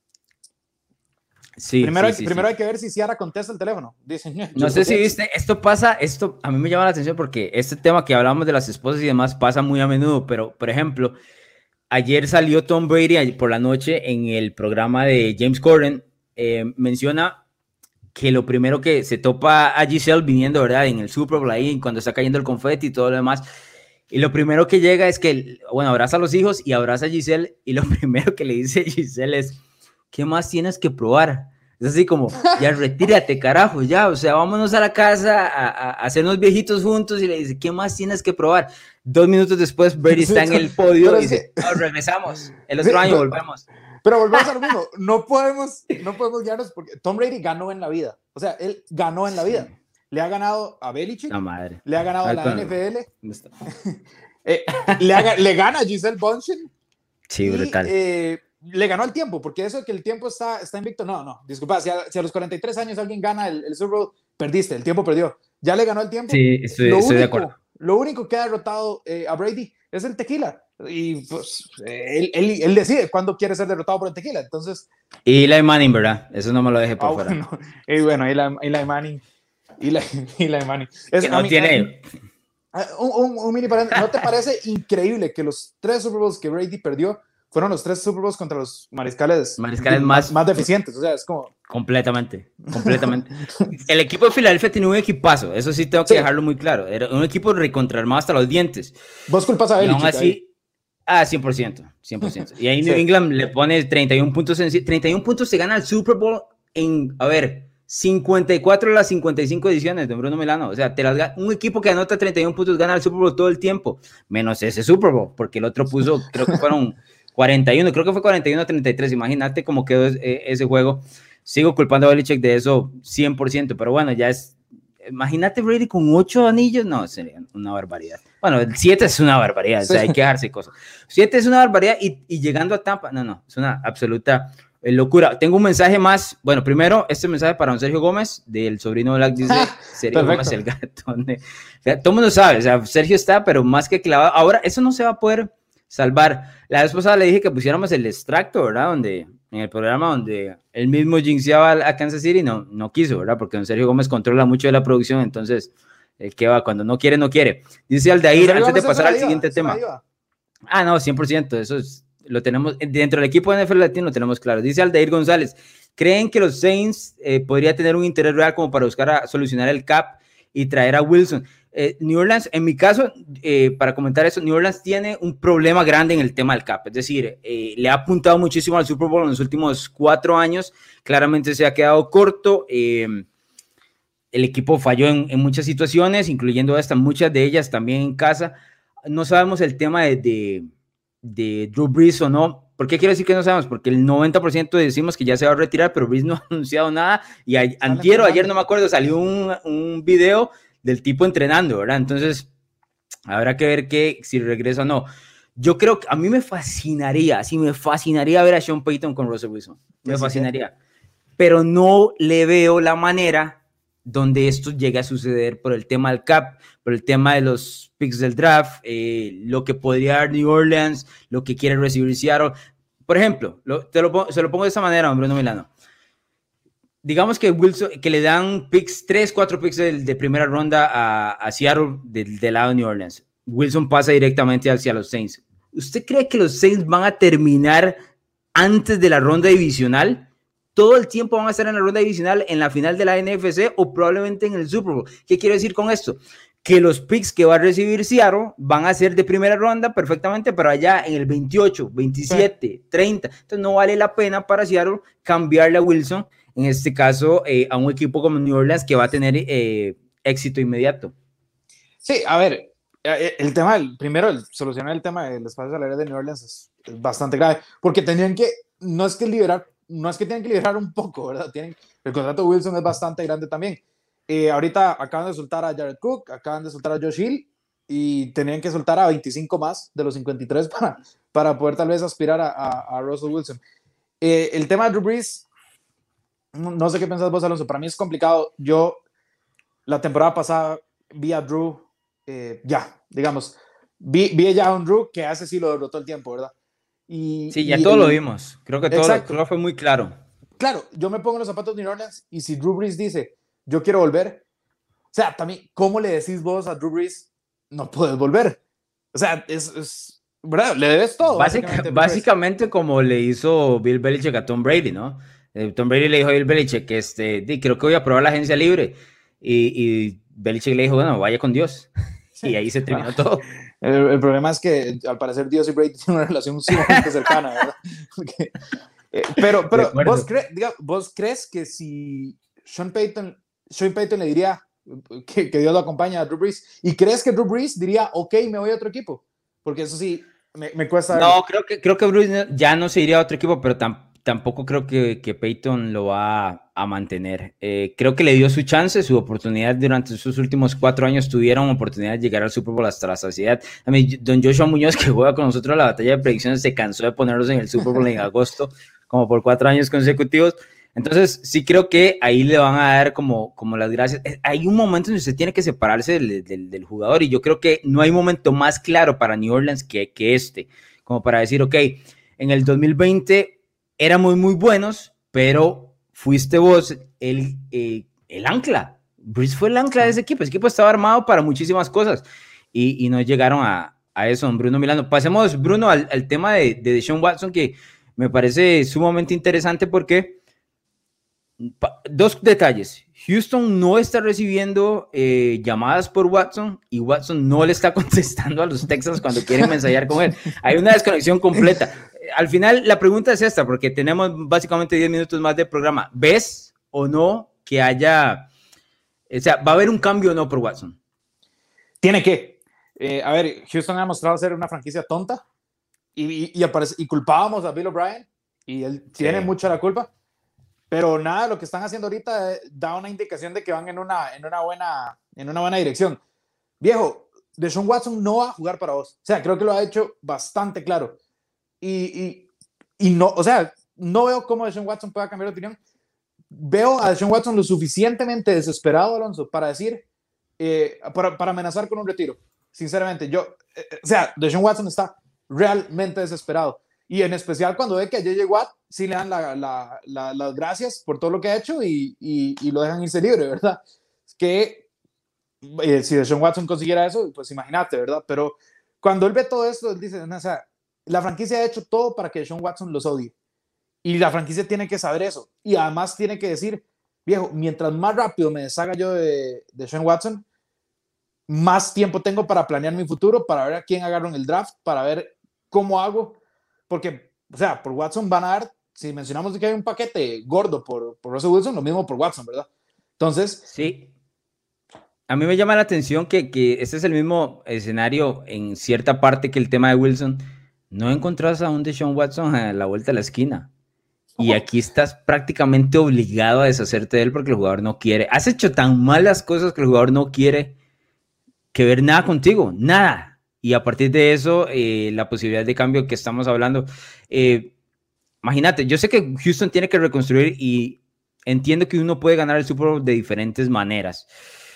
Sí, primero, sí, hay, sí, primero sí. hay que ver si Ciara contesta el teléfono. Dicen, no sé si viste, esto pasa, esto a mí me llama la atención porque este tema que hablamos de las esposas y demás pasa muy a menudo, pero por ejemplo, ayer salió Tom Brady por la noche en el programa de James Corden, eh, menciona que lo primero que se topa a Giselle viniendo, ¿verdad? En el Super Bowl ahí, cuando está cayendo el confeti y todo lo demás, y lo primero que llega es que, bueno, abraza a los hijos y abraza a Giselle, y lo primero que le dice Giselle es, ¿qué más tienes que probar? Es así como, ya retírate, carajo, ya, o sea, vámonos a la casa a, a, a hacernos viejitos juntos, y le dice, ¿qué más tienes que probar? Dos minutos después, Brady está en el podio y dice, oh, regresamos, el otro sí, año pero, volvemos. Pero volvemos a lo mismo, no podemos, no podemos guiarnos porque Tom Brady ganó en la vida, o sea, él ganó en la vida. Le ha ganado a Belichick, no, madre. Le ha ganado a la Ay, N F L, eh, le, ha, le gana a Giselle Bündchen. Sí, brutal. Y, eh, le ganó el tiempo, porque eso de que el tiempo está, está invicto, no, no, disculpa, si a, si a los cuarenta y tres años alguien gana el, el Super Bowl, perdiste, el tiempo perdió, ya le ganó el tiempo. Sí, estoy, lo estoy único, de acuerdo. Lo único que ha derrotado eh, a Brady es el tequila, Y pues él, él, él decide cuándo quiere ser derrotado por el tequila. Entonces. Y Eli Manning, ¿verdad? Eso no me lo deje por Ah, fuera. bueno. Y bueno, Eli, Eli Manning. Eli, Eli Manning. Es, que no mí, tiene. Un, un, un mini paréntesis. ¿No te parece increíble que los tres Super Bowls que Brady perdió fueron los tres Super Bowls contra los mariscales, mariscales más, más, más deficientes? O sea, es como. Completamente, completamente. El equipo de Filadelfia tenía un equipazo, eso sí tengo que sí. dejarlo muy claro. Era un equipo recontraarmado hasta los dientes. Vos culpas a Belichick. Y aún así, ah, cien por ciento, cien por ciento. Y ahí New sí. England le pone treinta y uno puntos, en, treinta y uno puntos se gana el Super Bowl en, a ver, cincuenta y cuatro de las cincuenta y cinco ediciones de Bruno Milano. O sea, te las, un equipo que anota treinta y uno puntos gana el Super Bowl todo el tiempo, menos ese Super Bowl, porque el otro puso, creo que fueron cuarenta y uno, creo que fue cuarenta y uno a treinta y tres. Imagínate cómo quedó ese, ese juego. Sigo culpando a Belichick de eso cien por ciento, pero bueno, ya es. Imagínate Brady con ocho anillos, no, sería una barbaridad. Bueno, el siete es una barbaridad, sí. O sea, hay que dejarse cosas. siete es una barbaridad y, y llegando a Tampa, no, no, es una absoluta eh, locura. Tengo un mensaje más, bueno, primero, este mensaje para don Sergio Gómez, del sobrino Black, dice, Sergio Gómez el gato. De, o sea, todo el mundo sabe, o sea, Sergio está, pero más que clavado. Ahora, eso no se va a poder salvar. La vez pasada le dije que pusiéramos el extracto, ¿verdad? Donde, en el programa donde él mismo jinxeaba a Kansas City, no, no quiso, ¿verdad? Porque don Sergio Gómez controla mucho de la producción, entonces, el que va, cuando no quiere, no quiere. Dice Aldair, antes de pasar al siguiente tema. Ah, no, cien por ciento, eso es, lo tenemos, dentro del equipo de N F L Latino lo tenemos claro. Dice Aldair González, ¿creen que los Saints eh, podría tener un interés real como para buscar a solucionar el cap y traer a Wilson? Eh, New Orleans, en mi caso, eh, para comentar eso, New Orleans tiene un problema grande en el tema del cap, es decir, eh, le ha apuntado muchísimo al Super Bowl en los últimos cuatro años, claramente se ha quedado corto, eh, el equipo falló en, en muchas situaciones, incluyendo esta, muchas de ellas también en casa. No sabemos el tema de, de, de Drew Brees o no. ¿Por qué quiero decir que no sabemos? Porque el noventa por ciento decimos que ya se va a retirar, pero Brees no ha anunciado nada, y a, antier o ayer, no me acuerdo, salió un, un video del tipo entrenando, ¿verdad? Entonces, habrá que ver que, si regresa o no. Yo creo que a mí me fascinaría, sí, me fascinaría ver a Sean Payton con Russell Wilson. Me fascinaría. Pero no le veo la manera donde esto llegue a suceder por el tema del cap, por el tema de los picks del draft, eh, lo que podría dar New Orleans, lo que quiere recibir Seattle. Por ejemplo, lo, te lo, se lo pongo de esta manera, hombre, no Milano. Digamos que Wilson, que le dan picks, tres, cuatro picks de, de primera ronda a, a Seattle del de lado de New Orleans. Wilson pasa directamente hacia los Saints. ¿Usted cree que los Saints van a terminar antes de la ronda divisional? ¿Todo el tiempo van a estar en la ronda divisional, en la final de la N F C o probablemente en el Super Bowl? ¿Qué quiero decir con esto? Que los picks que va a recibir Seattle van a ser de primera ronda perfectamente, pero allá en el veintiocho, veintisiete, treinta. Entonces no vale la pena para Seattle cambiarle a Wilson, en este caso, eh, a un equipo como New Orleans que va a tener eh, éxito inmediato. Sí, a ver, el tema, el, primero, el solucionar el tema del espacio salarial de New Orleans es, es bastante grave, porque tendrían que, no es que liberar, no es que tienen que liberar un poco, ¿verdad? Tienen, el contrato de Wilson es bastante grande también. Eh, ahorita acaban de soltar a Jared Cook, acaban de soltar a Josh Hill, y tenían que soltar a veinticinco más de los cincuenta y tres para, para poder tal vez aspirar a, a, a Russell Wilson. Eh, el tema de Drew Brees, no sé qué pensás vos, Alonso. Para mí es complicado. Yo, la temporada pasada, vi a Drew, eh, ya, digamos, vi, vi ya a un Drew que hace sí lo derrotó el tiempo, ¿verdad? Y, sí, ya y todo el, lo vimos. Creo que todo lo, creo que fue muy claro. Claro, yo me pongo en los zapatos de New Orleans y si Drew Brees dice, yo quiero volver, o sea, también, ¿cómo le decís vos a Drew Brees, no puedes volver? O sea, es, es ¿verdad? Le debes todo. Básica, básicamente, básicamente como le hizo Bill Belichick a Tom Brady, ¿no? Tom Brady le dijo a Bill Belichick que este, creo que voy a probar la agencia libre. Y, y Belichick le dijo, bueno, vaya con Dios. Sí. Y ahí se terminó ah, todo. El, el problema es que al parecer Dios y Brady tienen una relación sumamente cercana, ¿verdad? Porque, eh, pero pero ¿vos, cre, diga, ¿vos crees que si Sean Payton, Sean Payton le diría que, que Dios lo acompaña a Drew Brees? ¿Y crees que Drew Brees diría, ok, me voy a otro equipo? Porque eso sí, me, me cuesta... No, verlo. creo que, creo que Brees ya no se iría a otro equipo, pero tampoco tampoco creo que, que Payton lo va a mantener. Eh, creo que le dio su chance, su oportunidad durante sus últimos cuatro años. Tuvieron oportunidad de llegar al Super Bowl hasta la saciedad. A mí, don Joshua Muñoz, que juega con nosotros la batalla de predicciones, se cansó de ponerlos en el Super Bowl en agosto, como por cuatro años consecutivos. Entonces, sí creo que ahí le van a dar como, como las gracias. Hay un momento en que usted tiene que separarse del, del, del jugador y yo creo que no hay momento más claro para New Orleans que, que este, como para decir, ok, en el dos mil veinte éramos muy buenos, pero fuiste vos el, eh, el ancla. Breeze fue el ancla de ese equipo. Ese equipo estaba armado para muchísimas cosas y, y no llegaron a, a eso, Bruno Milano. Pasemos, Bruno, al, al tema de, de Deshaun Watson, que me parece sumamente interesante porque dos detalles. Houston no está recibiendo eh, llamadas por Watson y Watson no le está contestando a los Texans cuando quieren ensayar con él. Hay una desconexión completa. Al final, la pregunta es esta, porque tenemos básicamente diez minutos más de programa. ¿Ves o no que haya, o sea, va a haber un cambio o no por Watson? Tiene que. Eh, a ver, Houston ha mostrado ser una franquicia tonta y, y, y, aparece, y culpábamos a Bill O'Brien y él tiene sí. mucha la culpa. Pero nada, lo que están haciendo ahorita da una indicación de que van en una, en una, buena, en una buena dirección. Viejo, Deshaun Watson no va a jugar para vos. O sea, creo que lo ha hecho bastante claro. Y, y, y no, o sea, no veo cómo Deshaun Watson pueda cambiar de opinión. Veo a Deshaun Watson lo suficientemente desesperado, Alonso, para decir, eh, para, para amenazar con un retiro. Sinceramente, yo, eh, o sea, Deshaun Watson está realmente desesperado. Y en especial cuando ve que a J J Watt sí le dan la, la, la, las gracias por todo lo que ha hecho y, y, y lo dejan irse libre, ¿verdad? Que eh, si Deshaun Watson consiguiera eso, pues imagínate, ¿verdad? Pero cuando él ve todo esto, él dice, no, o sea, la franquicia ha hecho todo para que Deshaun Watson los odie. Y la franquicia tiene que saber eso. Y además tiene que decir, viejo, mientras más rápido me deshaga yo de, de Deshaun Watson, más tiempo tengo para planear mi futuro, para ver a quién agarro en el draft, para ver cómo hago. Porque, o sea, por Watson van a dar, si mencionamos que hay un paquete gordo por, por Russell Wilson, lo mismo por Watson, ¿verdad? Entonces... Sí. A mí me llama la atención que, que este es el mismo escenario en cierta parte que el tema de Wilson. No encontrás a un Deshaun Watson a la vuelta de la esquina. Y aquí estás prácticamente obligado a deshacerte de él porque el jugador no quiere. Has hecho tan malas cosas que el jugador no quiere que ver nada contigo, nada. Y a partir de eso, eh, la posibilidad de cambio que estamos hablando, eh, imagínate, yo sé que Houston tiene que reconstruir y entiendo que uno puede ganar el Super Bowl de diferentes maneras,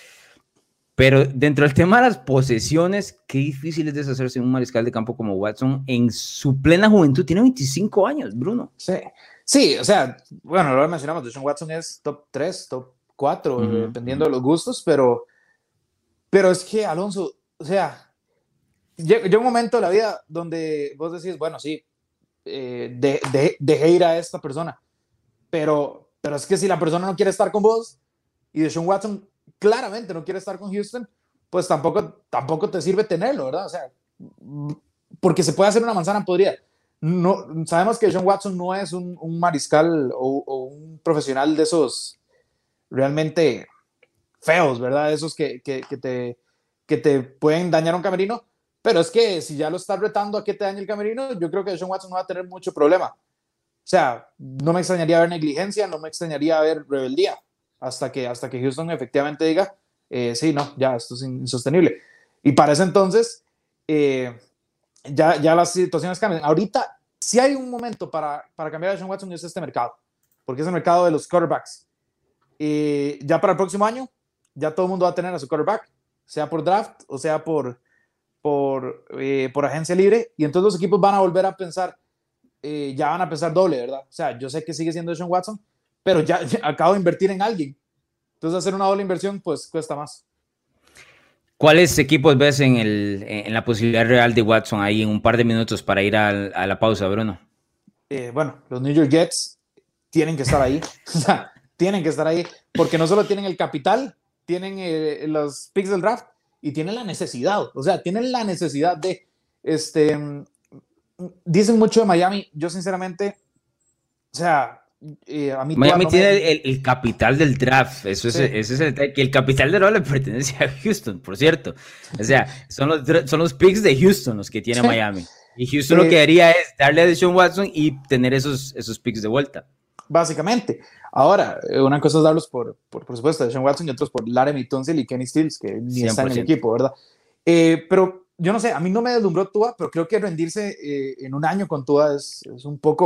pero dentro del tema de las posesiones, qué difícil es deshacerse de un mariscal de campo como Watson en su plena juventud. Tiene veinticinco años, Bruno. Sí, sí, o sea, bueno, lo mencionamos, Deshaun Watson es top tres, top cuatro, uh-huh, dependiendo uh-huh. de los gustos, pero, pero es que, Alonso, o sea... Llega un momento de la vida donde vos decís, bueno, sí, eh, de, de, dejé ir a esta persona, pero, pero es que si la persona no quiere estar con vos y Deshaun Watson claramente no quiere estar con Houston, pues tampoco, tampoco te sirve tenerlo, ¿verdad? O sea, porque se puede hacer una manzana podrida. No, sabemos que Deshaun Watson no es un, un mariscal o, o un profesional de esos realmente feos, ¿verdad? Esos que, que, que, te, que te pueden dañar un camerino. Pero es que si ya lo estás retando a que te dañe el camerino, yo creo que Deshaun Watson no va a tener mucho problema. O sea, no me extrañaría ver negligencia, no me extrañaría ver rebeldía, hasta que, hasta que Houston efectivamente diga, eh, sí, no, ya, esto es insostenible. Y para ese entonces, eh, ya, ya las situaciones cambian. Ahorita, si hay un momento para, para cambiar a Deshaun Watson, es este mercado, porque es el mercado de los quarterbacks. Eh, ya para el próximo año, ya todo el mundo va a tener a su quarterback, sea por draft o sea por... Por, eh, por agencia libre, y entonces los equipos van a volver a pensar, eh, ya van a pensar doble, ¿verdad? O sea, yo sé que sigue siendo Deshaun Watson, pero ya, ya acabo de invertir en alguien, entonces hacer una doble inversión pues cuesta más. ¿Cuáles equipos ves en, el, en la posibilidad real de Watson ahí en un par de minutos para ir a, a la pausa, Bruno? Eh, bueno, los New York Jets tienen que estar ahí, o sea, tienen que estar ahí, porque no solo tienen el capital, tienen eh, los picks del draft, y tienen la necesidad, o sea, tienen la necesidad de, este, dicen mucho de Miami, yo sinceramente, o sea, eh, a mí Miami no tiene me... el, el capital del draft, eso sí. es, ese es el que el capital del draft le pertenece a Houston, por cierto, o sea, son los, son los picks de Houston los que tiene sí. Miami, y Houston sí. lo que haría es darle a Deshaun Watson y tener esos, esos picks de vuelta. Básicamente. Ahora, una cosa es darlos por, por, por supuesto, Deshaun Watson y otros por Laramie Tunsil y Kenny Stills, que ni cien por ciento están en el equipo, ¿verdad? Eh, pero yo no sé, a mí no me deslumbró Tua, pero creo que rendirse eh, en un año con Tua es, es un poco,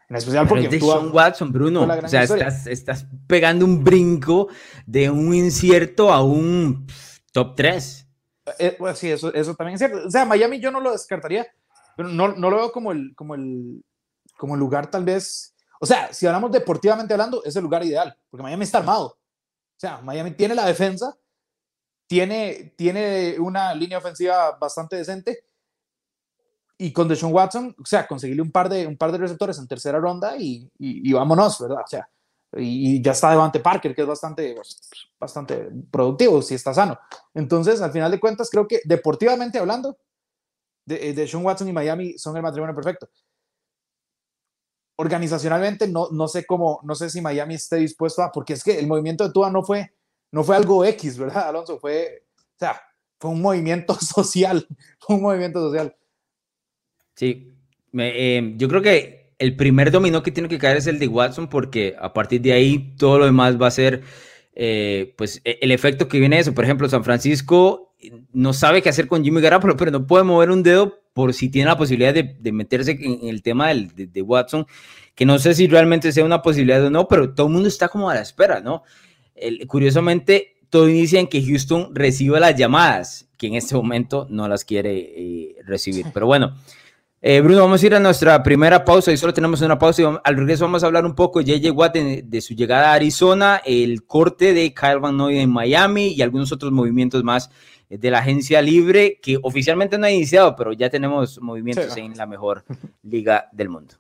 En especial Pero porque es de Tua Sean Watson, Bruno. la O gran sea, historia. estás, estás pegando un brinco de un incierto a un pff, top tres. Eh, pues sí, eso, eso también es cierto. O sea, Miami yo no lo descartaría, pero no, no lo veo como el, como, el, como el lugar tal vez. O sea, si hablamos deportivamente hablando, es el lugar ideal, porque Miami está armado. O sea, Miami tiene la defensa, tiene, tiene una línea ofensiva bastante decente, y con Deshaun Watson, o sea, conseguirle un par de, un par de receptores en tercera ronda y, y, y vámonos, ¿verdad? O sea, y, y ya está Devante Parker, que es bastante, bastante productivo, si está sano. Entonces, al final de cuentas, creo que deportivamente hablando, de, de Sean Watson y Miami son el matrimonio perfecto. Organizacionalmente, no, no sé cómo, no sé si Miami esté dispuesto a, porque es que el movimiento de Tua no fue, no fue algo X, ¿verdad, Alonso? Fue, o sea, fue un movimiento social, fue un movimiento social. Sí, me, eh, yo creo que el primer dominó que tiene que caer es el de Watson porque a partir de ahí todo lo demás va a ser eh, pues e, el efecto que viene de eso. Por ejemplo, San Francisco no sabe qué hacer con Jimmy Garoppolo, pero no puede mover un dedo por si tiene la posibilidad de, de meterse en, en el tema del, de, de Watson, que no sé si realmente sea una posibilidad o no, pero todo el mundo está como a la espera, ¿no? El, curiosamente, todo inicia en que Houston reciba las llamadas, que en este momento no las quiere eh, recibir. Pero bueno, Eh, Bruno, vamos a ir a nuestra primera pausa y solo tenemos una pausa y vamos, al regreso vamos a hablar un poco de J J Watt de, de su llegada a Arizona, el corte de Kyle Van Noy en Miami y algunos otros movimientos más de la agencia libre que oficialmente no ha iniciado, pero ya tenemos movimientos Sí. en la mejor liga del mundo.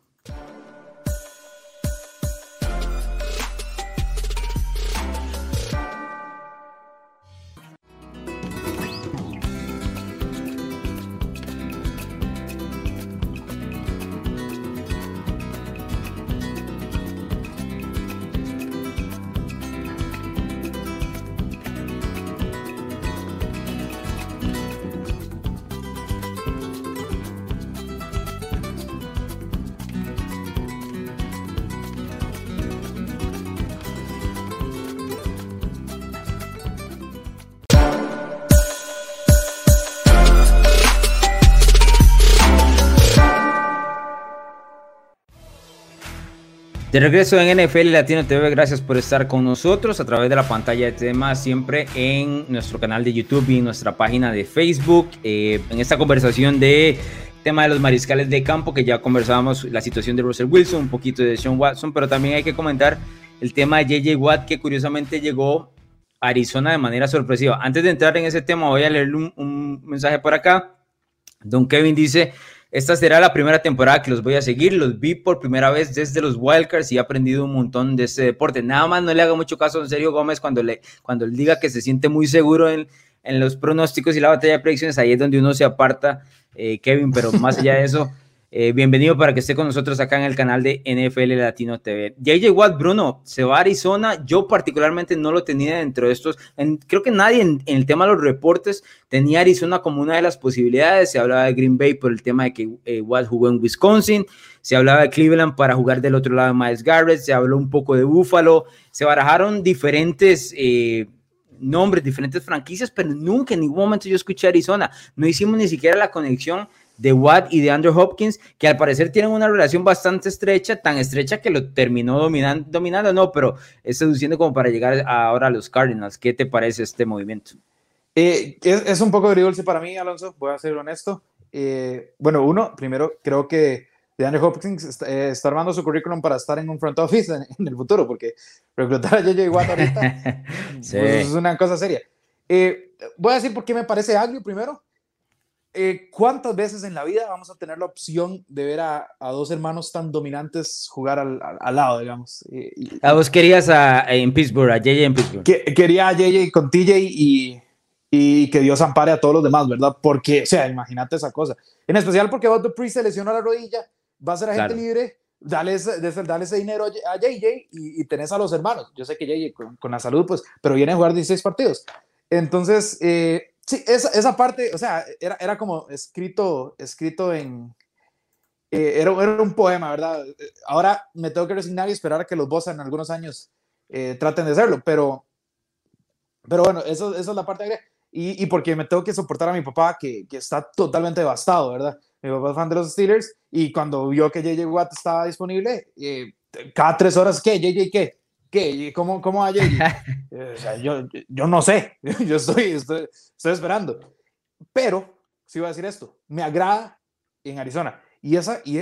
De regreso en N F L Latino T V, gracias por estar con nosotros a través de la pantalla de temas, siempre en nuestro canal de YouTube y en nuestra página de Facebook. Eh, en esta conversación de tema de los mariscales de campo, que ya conversábamos la situación de Russell Wilson, un poquito de Sean Watson, pero también hay que comentar el tema de J J Watt, que curiosamente llegó a Arizona de manera sorpresiva. Antes de entrar en ese tema, voy a leerle un, un mensaje por acá. Don Kevin dice: esta será la primera temporada que los voy a seguir, los vi por primera vez desde los Wildcards y he aprendido un montón de este deporte. Nada más no le haga mucho caso a Sergio Gómez cuando le cuando él diga que se siente muy seguro en, en los pronósticos y la batalla de predicciones. Ahí es donde uno se aparta, eh, Kevin, pero más allá de eso, eh, bienvenido para que esté con nosotros acá en el canal de N F L Latino T V. J J Watt, Bruno, se va a Arizona. Yo particularmente no lo tenía dentro de estos. En, creo que nadie en, en el tema de los reportes tenía Arizona como una de las posibilidades. Se hablaba de Green Bay por el tema de que eh, Watt jugó en Wisconsin. Se hablaba de Cleveland para jugar del otro lado de Myles Garrett. Se habló un poco de Buffalo. Se barajaron diferentes eh, nombres, diferentes franquicias, pero nunca en ningún momento yo escuché a Arizona. No hicimos ni siquiera la conexión de Watt y de Andrew Hopkins, que al parecer tienen una relación bastante estrecha, tan estrecha que lo terminó dominando, dominando no, pero es seduciendo como para llegar a, ahora a los Cardinals. ¿Qué te parece este movimiento? Eh, es, es un poco agridulce para mí, Alonso, voy a ser honesto. Eh, bueno, uno, primero, creo que DeAndre Hopkins está, eh, está armando su currículum para estar en un front office en, en el futuro, porque reclutar a J J Watt ahorita sí. pues, es una cosa seria. Eh, voy a decir por qué me parece agrio primero. Eh, ¿Cuántas veces en la vida vamos a tener la opción de ver a, a dos hermanos tan dominantes jugar al, al, al lado, digamos? Eh, y, a vos querías a, a, en Pittsburgh, a J J en Pittsburgh. Que, quería a J J con T J y, y que Dios ampare a todos los demás, ¿verdad? Porque, o sea, imagínate esa cosa. En especial porque Bud Dupree se lesionó la rodilla, va a ser agente claro. libre, dale ese, dale ese dinero a J J y, y tenés a los hermanos. Yo sé que J J con, con la salud, pues, pero viene a jugar dieciséis partidos. Entonces, eh, sí, esa, esa parte, o sea, era, era como escrito, escrito en... Eh, era, era un poema, ¿verdad? Ahora me tengo que resignar y esperar a que los Bosa en algunos años eh, traten de hacerlo, pero, pero bueno, eso, eso es la parte de... Y, y porque me tengo que soportar a mi papá, que, que está totalmente devastado, ¿verdad? Mi papá es fan de los Steelers y cuando vio que J J Watt estaba disponible, eh, cada tres horas, ¿qué? ¿J J qué? ¿Qué? ¿Cómo, cómo va J J? O sea, yo, yo no sé, yo estoy, estoy, estoy esperando. Pero, sí voy a decir esto, me agrada en Arizona. Y, esa, y,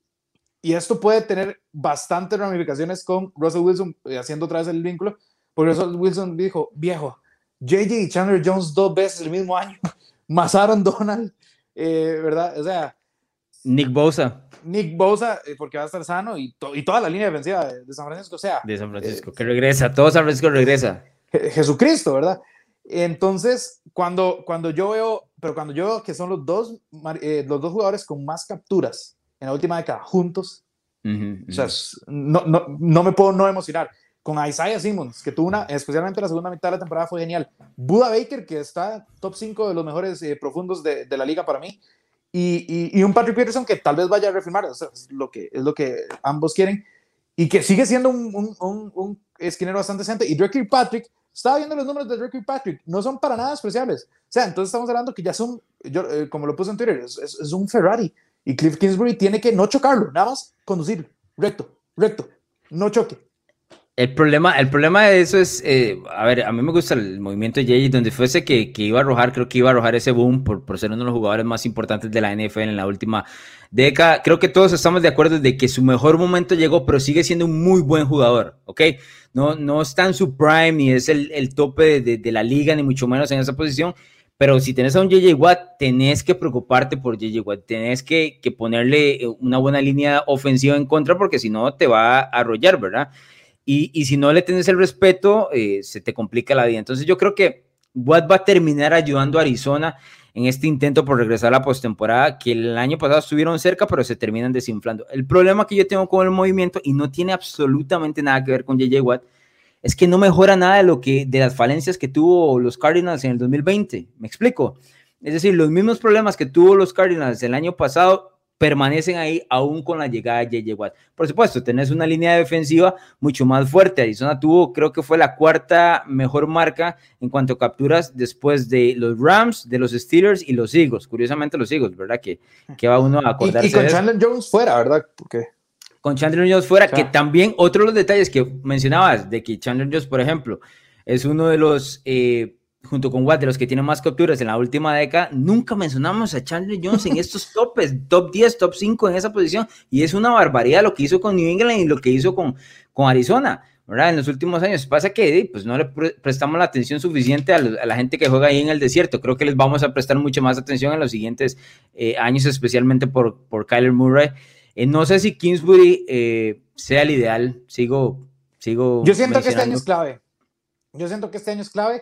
y esto puede tener bastantes ramificaciones con Russell Wilson, eh, haciendo otra vez el vínculo, porque Russell Wilson dijo, viejo, J J y Chandler Jones dos veces el mismo año, más Aaron Donald, eh, ¿verdad? O sea, Nick Bosa. Nick Bosa, eh, porque va a estar sano, y, to y toda la línea defensiva de, de San Francisco, o sea. De San Francisco, eh, que regresa, todo San Francisco regresa. Je Jesucristo, ¿verdad? Entonces, cuando, cuando yo veo, pero cuando yo veo que son los dos, eh, los dos jugadores con más capturas en la última década juntos, uh -huh, uh -huh. o sea, no, no, no me puedo no emocionar. Con Isaiah Simmons, que tuvo una, especialmente la segunda mitad de la temporada fue genial. Buda Baker, que está top cinco de los mejores eh, profundos de, de la liga para mí. Y, y, y un Patrick Peterson que tal vez vaya a refirmar, o sea, es, lo que, es lo que ambos quieren. Y que sigue siendo un, un, un, un esquinero bastante decente. Y Drake Kirkpatrick, estaba viendo los números de Drake Kirkpatrick, no son para nada despreciables. O sea, entonces estamos hablando que ya son, yo, eh, como lo puse en Twitter, es, es, es un Ferrari. Y Cliff Kingsbury tiene que no chocarlo, nada más conducir recto, recto, no choque. El problema, el problema de eso es, eh, a ver, a mí me gusta el movimiento de J J, donde fuese que, que iba a arrojar, creo que iba a arrojar ese boom por, por ser uno de los jugadores más importantes de la N F L en la última década. Creo que todos estamos de acuerdo de que su mejor momento llegó, pero sigue siendo un muy buen jugador, ¿ok? No, no está en su prime, ni es el, el tope de, de, de la liga, ni mucho menos en esa posición, pero si tenés a un J J Watt, tenés que preocuparte por J J Watt, tenés que, que ponerle una buena línea ofensiva en contra, porque si no te va a arrollar, ¿verdad? Y, y si no le tienes el respeto, eh, se te complica la vida. Entonces yo creo que Watt va a terminar ayudando a Arizona en este intento por regresar a la postemporada, que el año pasado estuvieron cerca, pero se terminan desinflando. El problema que yo tengo con el movimiento, y no tiene absolutamente nada que ver con J J Watt, es que no mejora nada de, lo que, de las falencias que tuvo los Cardinals en el dos mil veinte. ¿Me explico? Es decir, los mismos problemas que tuvo los Cardinals el año pasado permanecen ahí aún con la llegada de J J Watt. Por supuesto, tenés una línea defensiva mucho más fuerte. Arizona tuvo, creo que fue la cuarta mejor marca en cuanto a capturas después de los Rams, de los Steelers y los Eagles. Curiosamente los Eagles, ¿verdad? Que, que va uno a acordarse. Y, y con Chandler Jones fuera, ¿verdad? Porque... Con Chandler Jones fuera, o sea, que también otro de los detalles que mencionabas, de que Chandler Jones, por ejemplo, es uno de los... Eh, junto con Watt, de los que tienen más capturas en la última década, nunca mencionamos a Chandler Jones en estos topes, top diez, top cinco en esa posición, y es una barbaridad lo que hizo con New England y lo que hizo con, con Arizona, ¿verdad? En los últimos años. Pasa que pues, no le pre prestamos la atención suficiente a, los, a la gente que juega ahí en el desierto. Creo que les vamos a prestar mucho más atención en los siguientes eh, años, especialmente por, por Kyler Murray. Eh, no sé si Kingsbury eh, sea el ideal, sigo, sigo Yo siento que este año es clave, yo siento que este año es clave,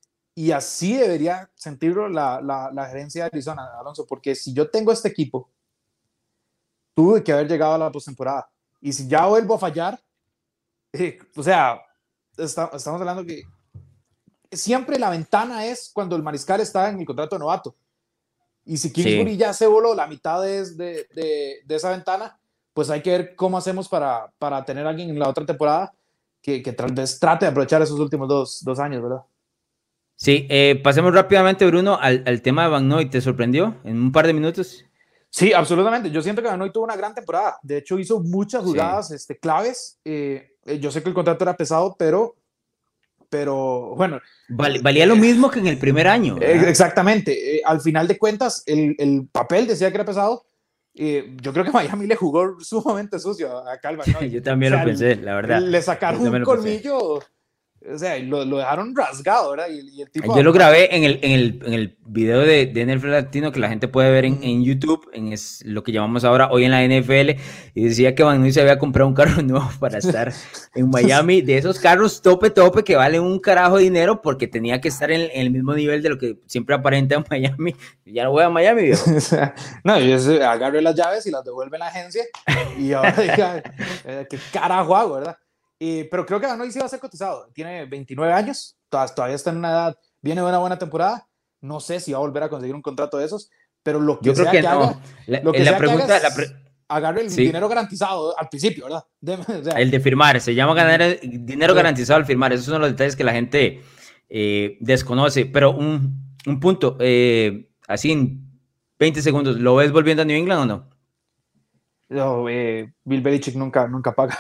y así debería sentirlo la, la, la gerencia de Arizona, Alonso, porque si yo tengo este equipo, tuve que haber llegado a la postemporada. Y si ya vuelvo a fallar, eh, o sea, está, estamos hablando que siempre la ventana es cuando el mariscal está en el contrato de novato. Y si Kingsbury sí. ya se voló la mitad de, de, de, de esa ventana, pues hay que ver cómo hacemos para, para tener a alguien en la otra temporada que, que tal vez trate de aprovechar esos últimos dos, dos años, ¿verdad? Sí, eh, pasemos rápidamente, Bruno, al, al tema de Van Noy. ¿Te sorprendió en un par de minutos? Sí, absolutamente. Yo siento que Van Noy tuvo una gran temporada. De hecho, hizo muchas jugadas sí. este, claves. Eh, yo sé que el contrato era pesado, pero, pero bueno. Val, valía lo mismo que en el primer año, ¿verdad? Exactamente. Eh, al final de cuentas, el, el papel decía que era pesado. Eh, yo creo que Miami le jugó sumamente sucio a Cal Van Noy. Yo también o sea, lo pensé, la verdad. Le sacaron un colmillo. O sea, lo, lo dejaron rasgado, ¿verdad? Y, y el tipo yo lo grabé en el, en el, en el video de, de N F L Latino que la gente puede ver en, en YouTube, en es, lo que llamamos ahora Hoy en la N F L, y decía que Van Noy se había comprado un carro nuevo para estar en Miami, de esos carros tope tope que valen un carajo de dinero porque tenía que estar en, en el mismo nivel de lo que siempre aparenta en Miami. Ya no voy a Miami, viejo. No, yo agarré las llaves y las devuelve en la agencia y ahora diga, eh, qué carajo hago, ¿verdad? Eh, pero creo que Van Noy sí va a ser cotizado. Tiene veintinueve años, todavía está en una edad, viene de una buena temporada. No sé si va a volver a conseguir un contrato de esos, pero lo que Yo sea creo que, que no. haga, la, lo que la sea pregunta, que haga la es, pre... agarre el sí. dinero garantizado al principio, ¿verdad? De, o sea, el de firmar, se llama ganar el dinero garantizado al firmar. Esos son los detalles que la gente eh, desconoce. Pero un, un punto, eh, así en veinte segundos, ¿lo ves volviendo a New England o no? No, eh, Bill Belichick nunca, nunca paga.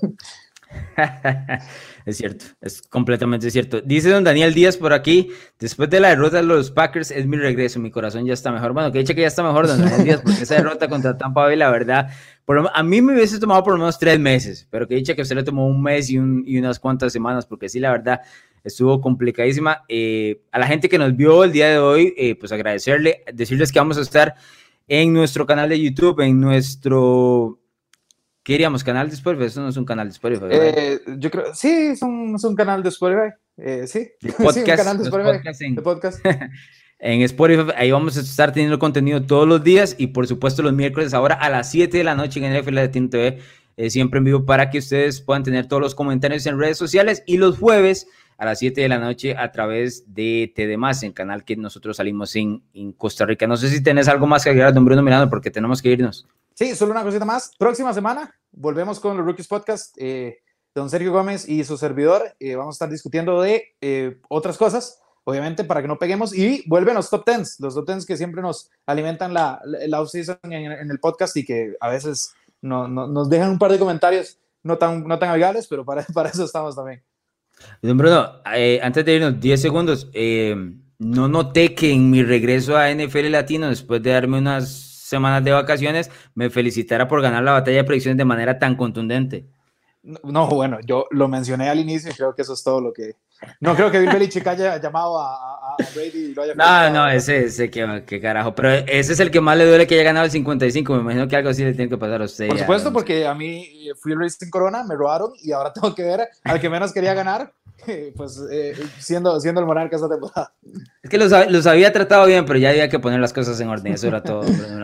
Es cierto, es completamente cierto. Dice don Daniel Díaz por aquí, después de la derrota de los Packers es mi regreso, mi corazón ya está mejor. Bueno, que dice que ya está mejor don Daniel Díaz, porque esa derrota contra Tampa Bay, la verdad, por, a mí me hubiese tomado por lo menos tres meses, pero que dice que usted le tomó un mes y, un, y unas cuantas semanas, porque sí, la verdad, estuvo complicadísima. Eh, a la gente que nos vio el día de hoy, eh, pues agradecerle, decirles que vamos a estar en nuestro canal de YouTube, en nuestro... ¿Qué diríamos? ¿Canal de Spotify? Eso no es un canal de Spotify, eh, yo creo, sí, es un, es un canal de Spotify. Eh, sí. Podcast, sí, un canal de Spotify. Podcast en, de podcast. En Spotify, ahí vamos a estar teniendo contenido todos los días y por supuesto los miércoles ahora a las siete de la noche en N F L Latino T V, eh, siempre en vivo para que ustedes puedan tener todos los comentarios en redes sociales, y los jueves a las siete de la noche a través de T D más, el canal que nosotros salimos en, en Costa Rica. No sé si tenés algo más que agregar, don Bruno Miranda, porque tenemos que irnos. Sí, solo una cosita más. Próxima semana volvemos con los Rookies Podcast. Eh, don Sergio Gómez y su servidor eh, vamos a estar discutiendo de eh, otras cosas, obviamente, para que no peguemos. Y vuelven los top tens, los top tens que siempre nos alimentan la, la off-season en, en el podcast y que a veces no, no, nos dejan un par de comentarios no tan, no tan amigables, pero para, para eso estamos también. Don Bruno, eh, antes de irnos, diez segundos. Eh, no noté que en mi regreso a N F L Latino, después de darme unas semanas de vacaciones, me felicitara por ganar la batalla de predicciones de manera tan contundente. No, no, bueno, yo lo mencioné al inicio y creo que eso es todo lo que... No creo que Bill Belichick haya llamado a, a, a Brady y lo haya... No, no, ese, ese que, que carajo, pero ese es el que más le duele que haya ganado el cincuenta y cinco, me imagino que algo así le tiene que pasar a usted. Por supuesto, a... porque a mí fui Racing Corona, me robaron y ahora tengo que ver al que menos quería ganar, pues eh, siendo, siendo el monarca esta temporada. Es que los, los había tratado bien, pero ya había que poner las cosas en orden, eso era todo.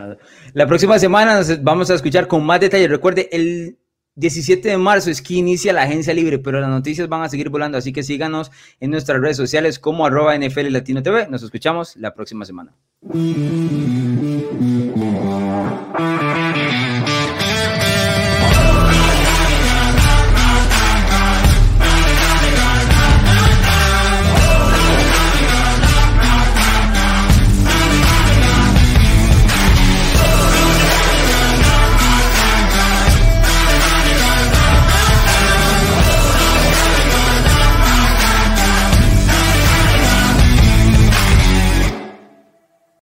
La próxima semana nos vamos a escuchar con más detalle. Recuerde, el diecisiete de marzo es que inicia la agencia libre, pero las noticias van a seguir volando, así que síganos en nuestras redes sociales como arroba N F L Latino T V. Nos escuchamos la próxima semana.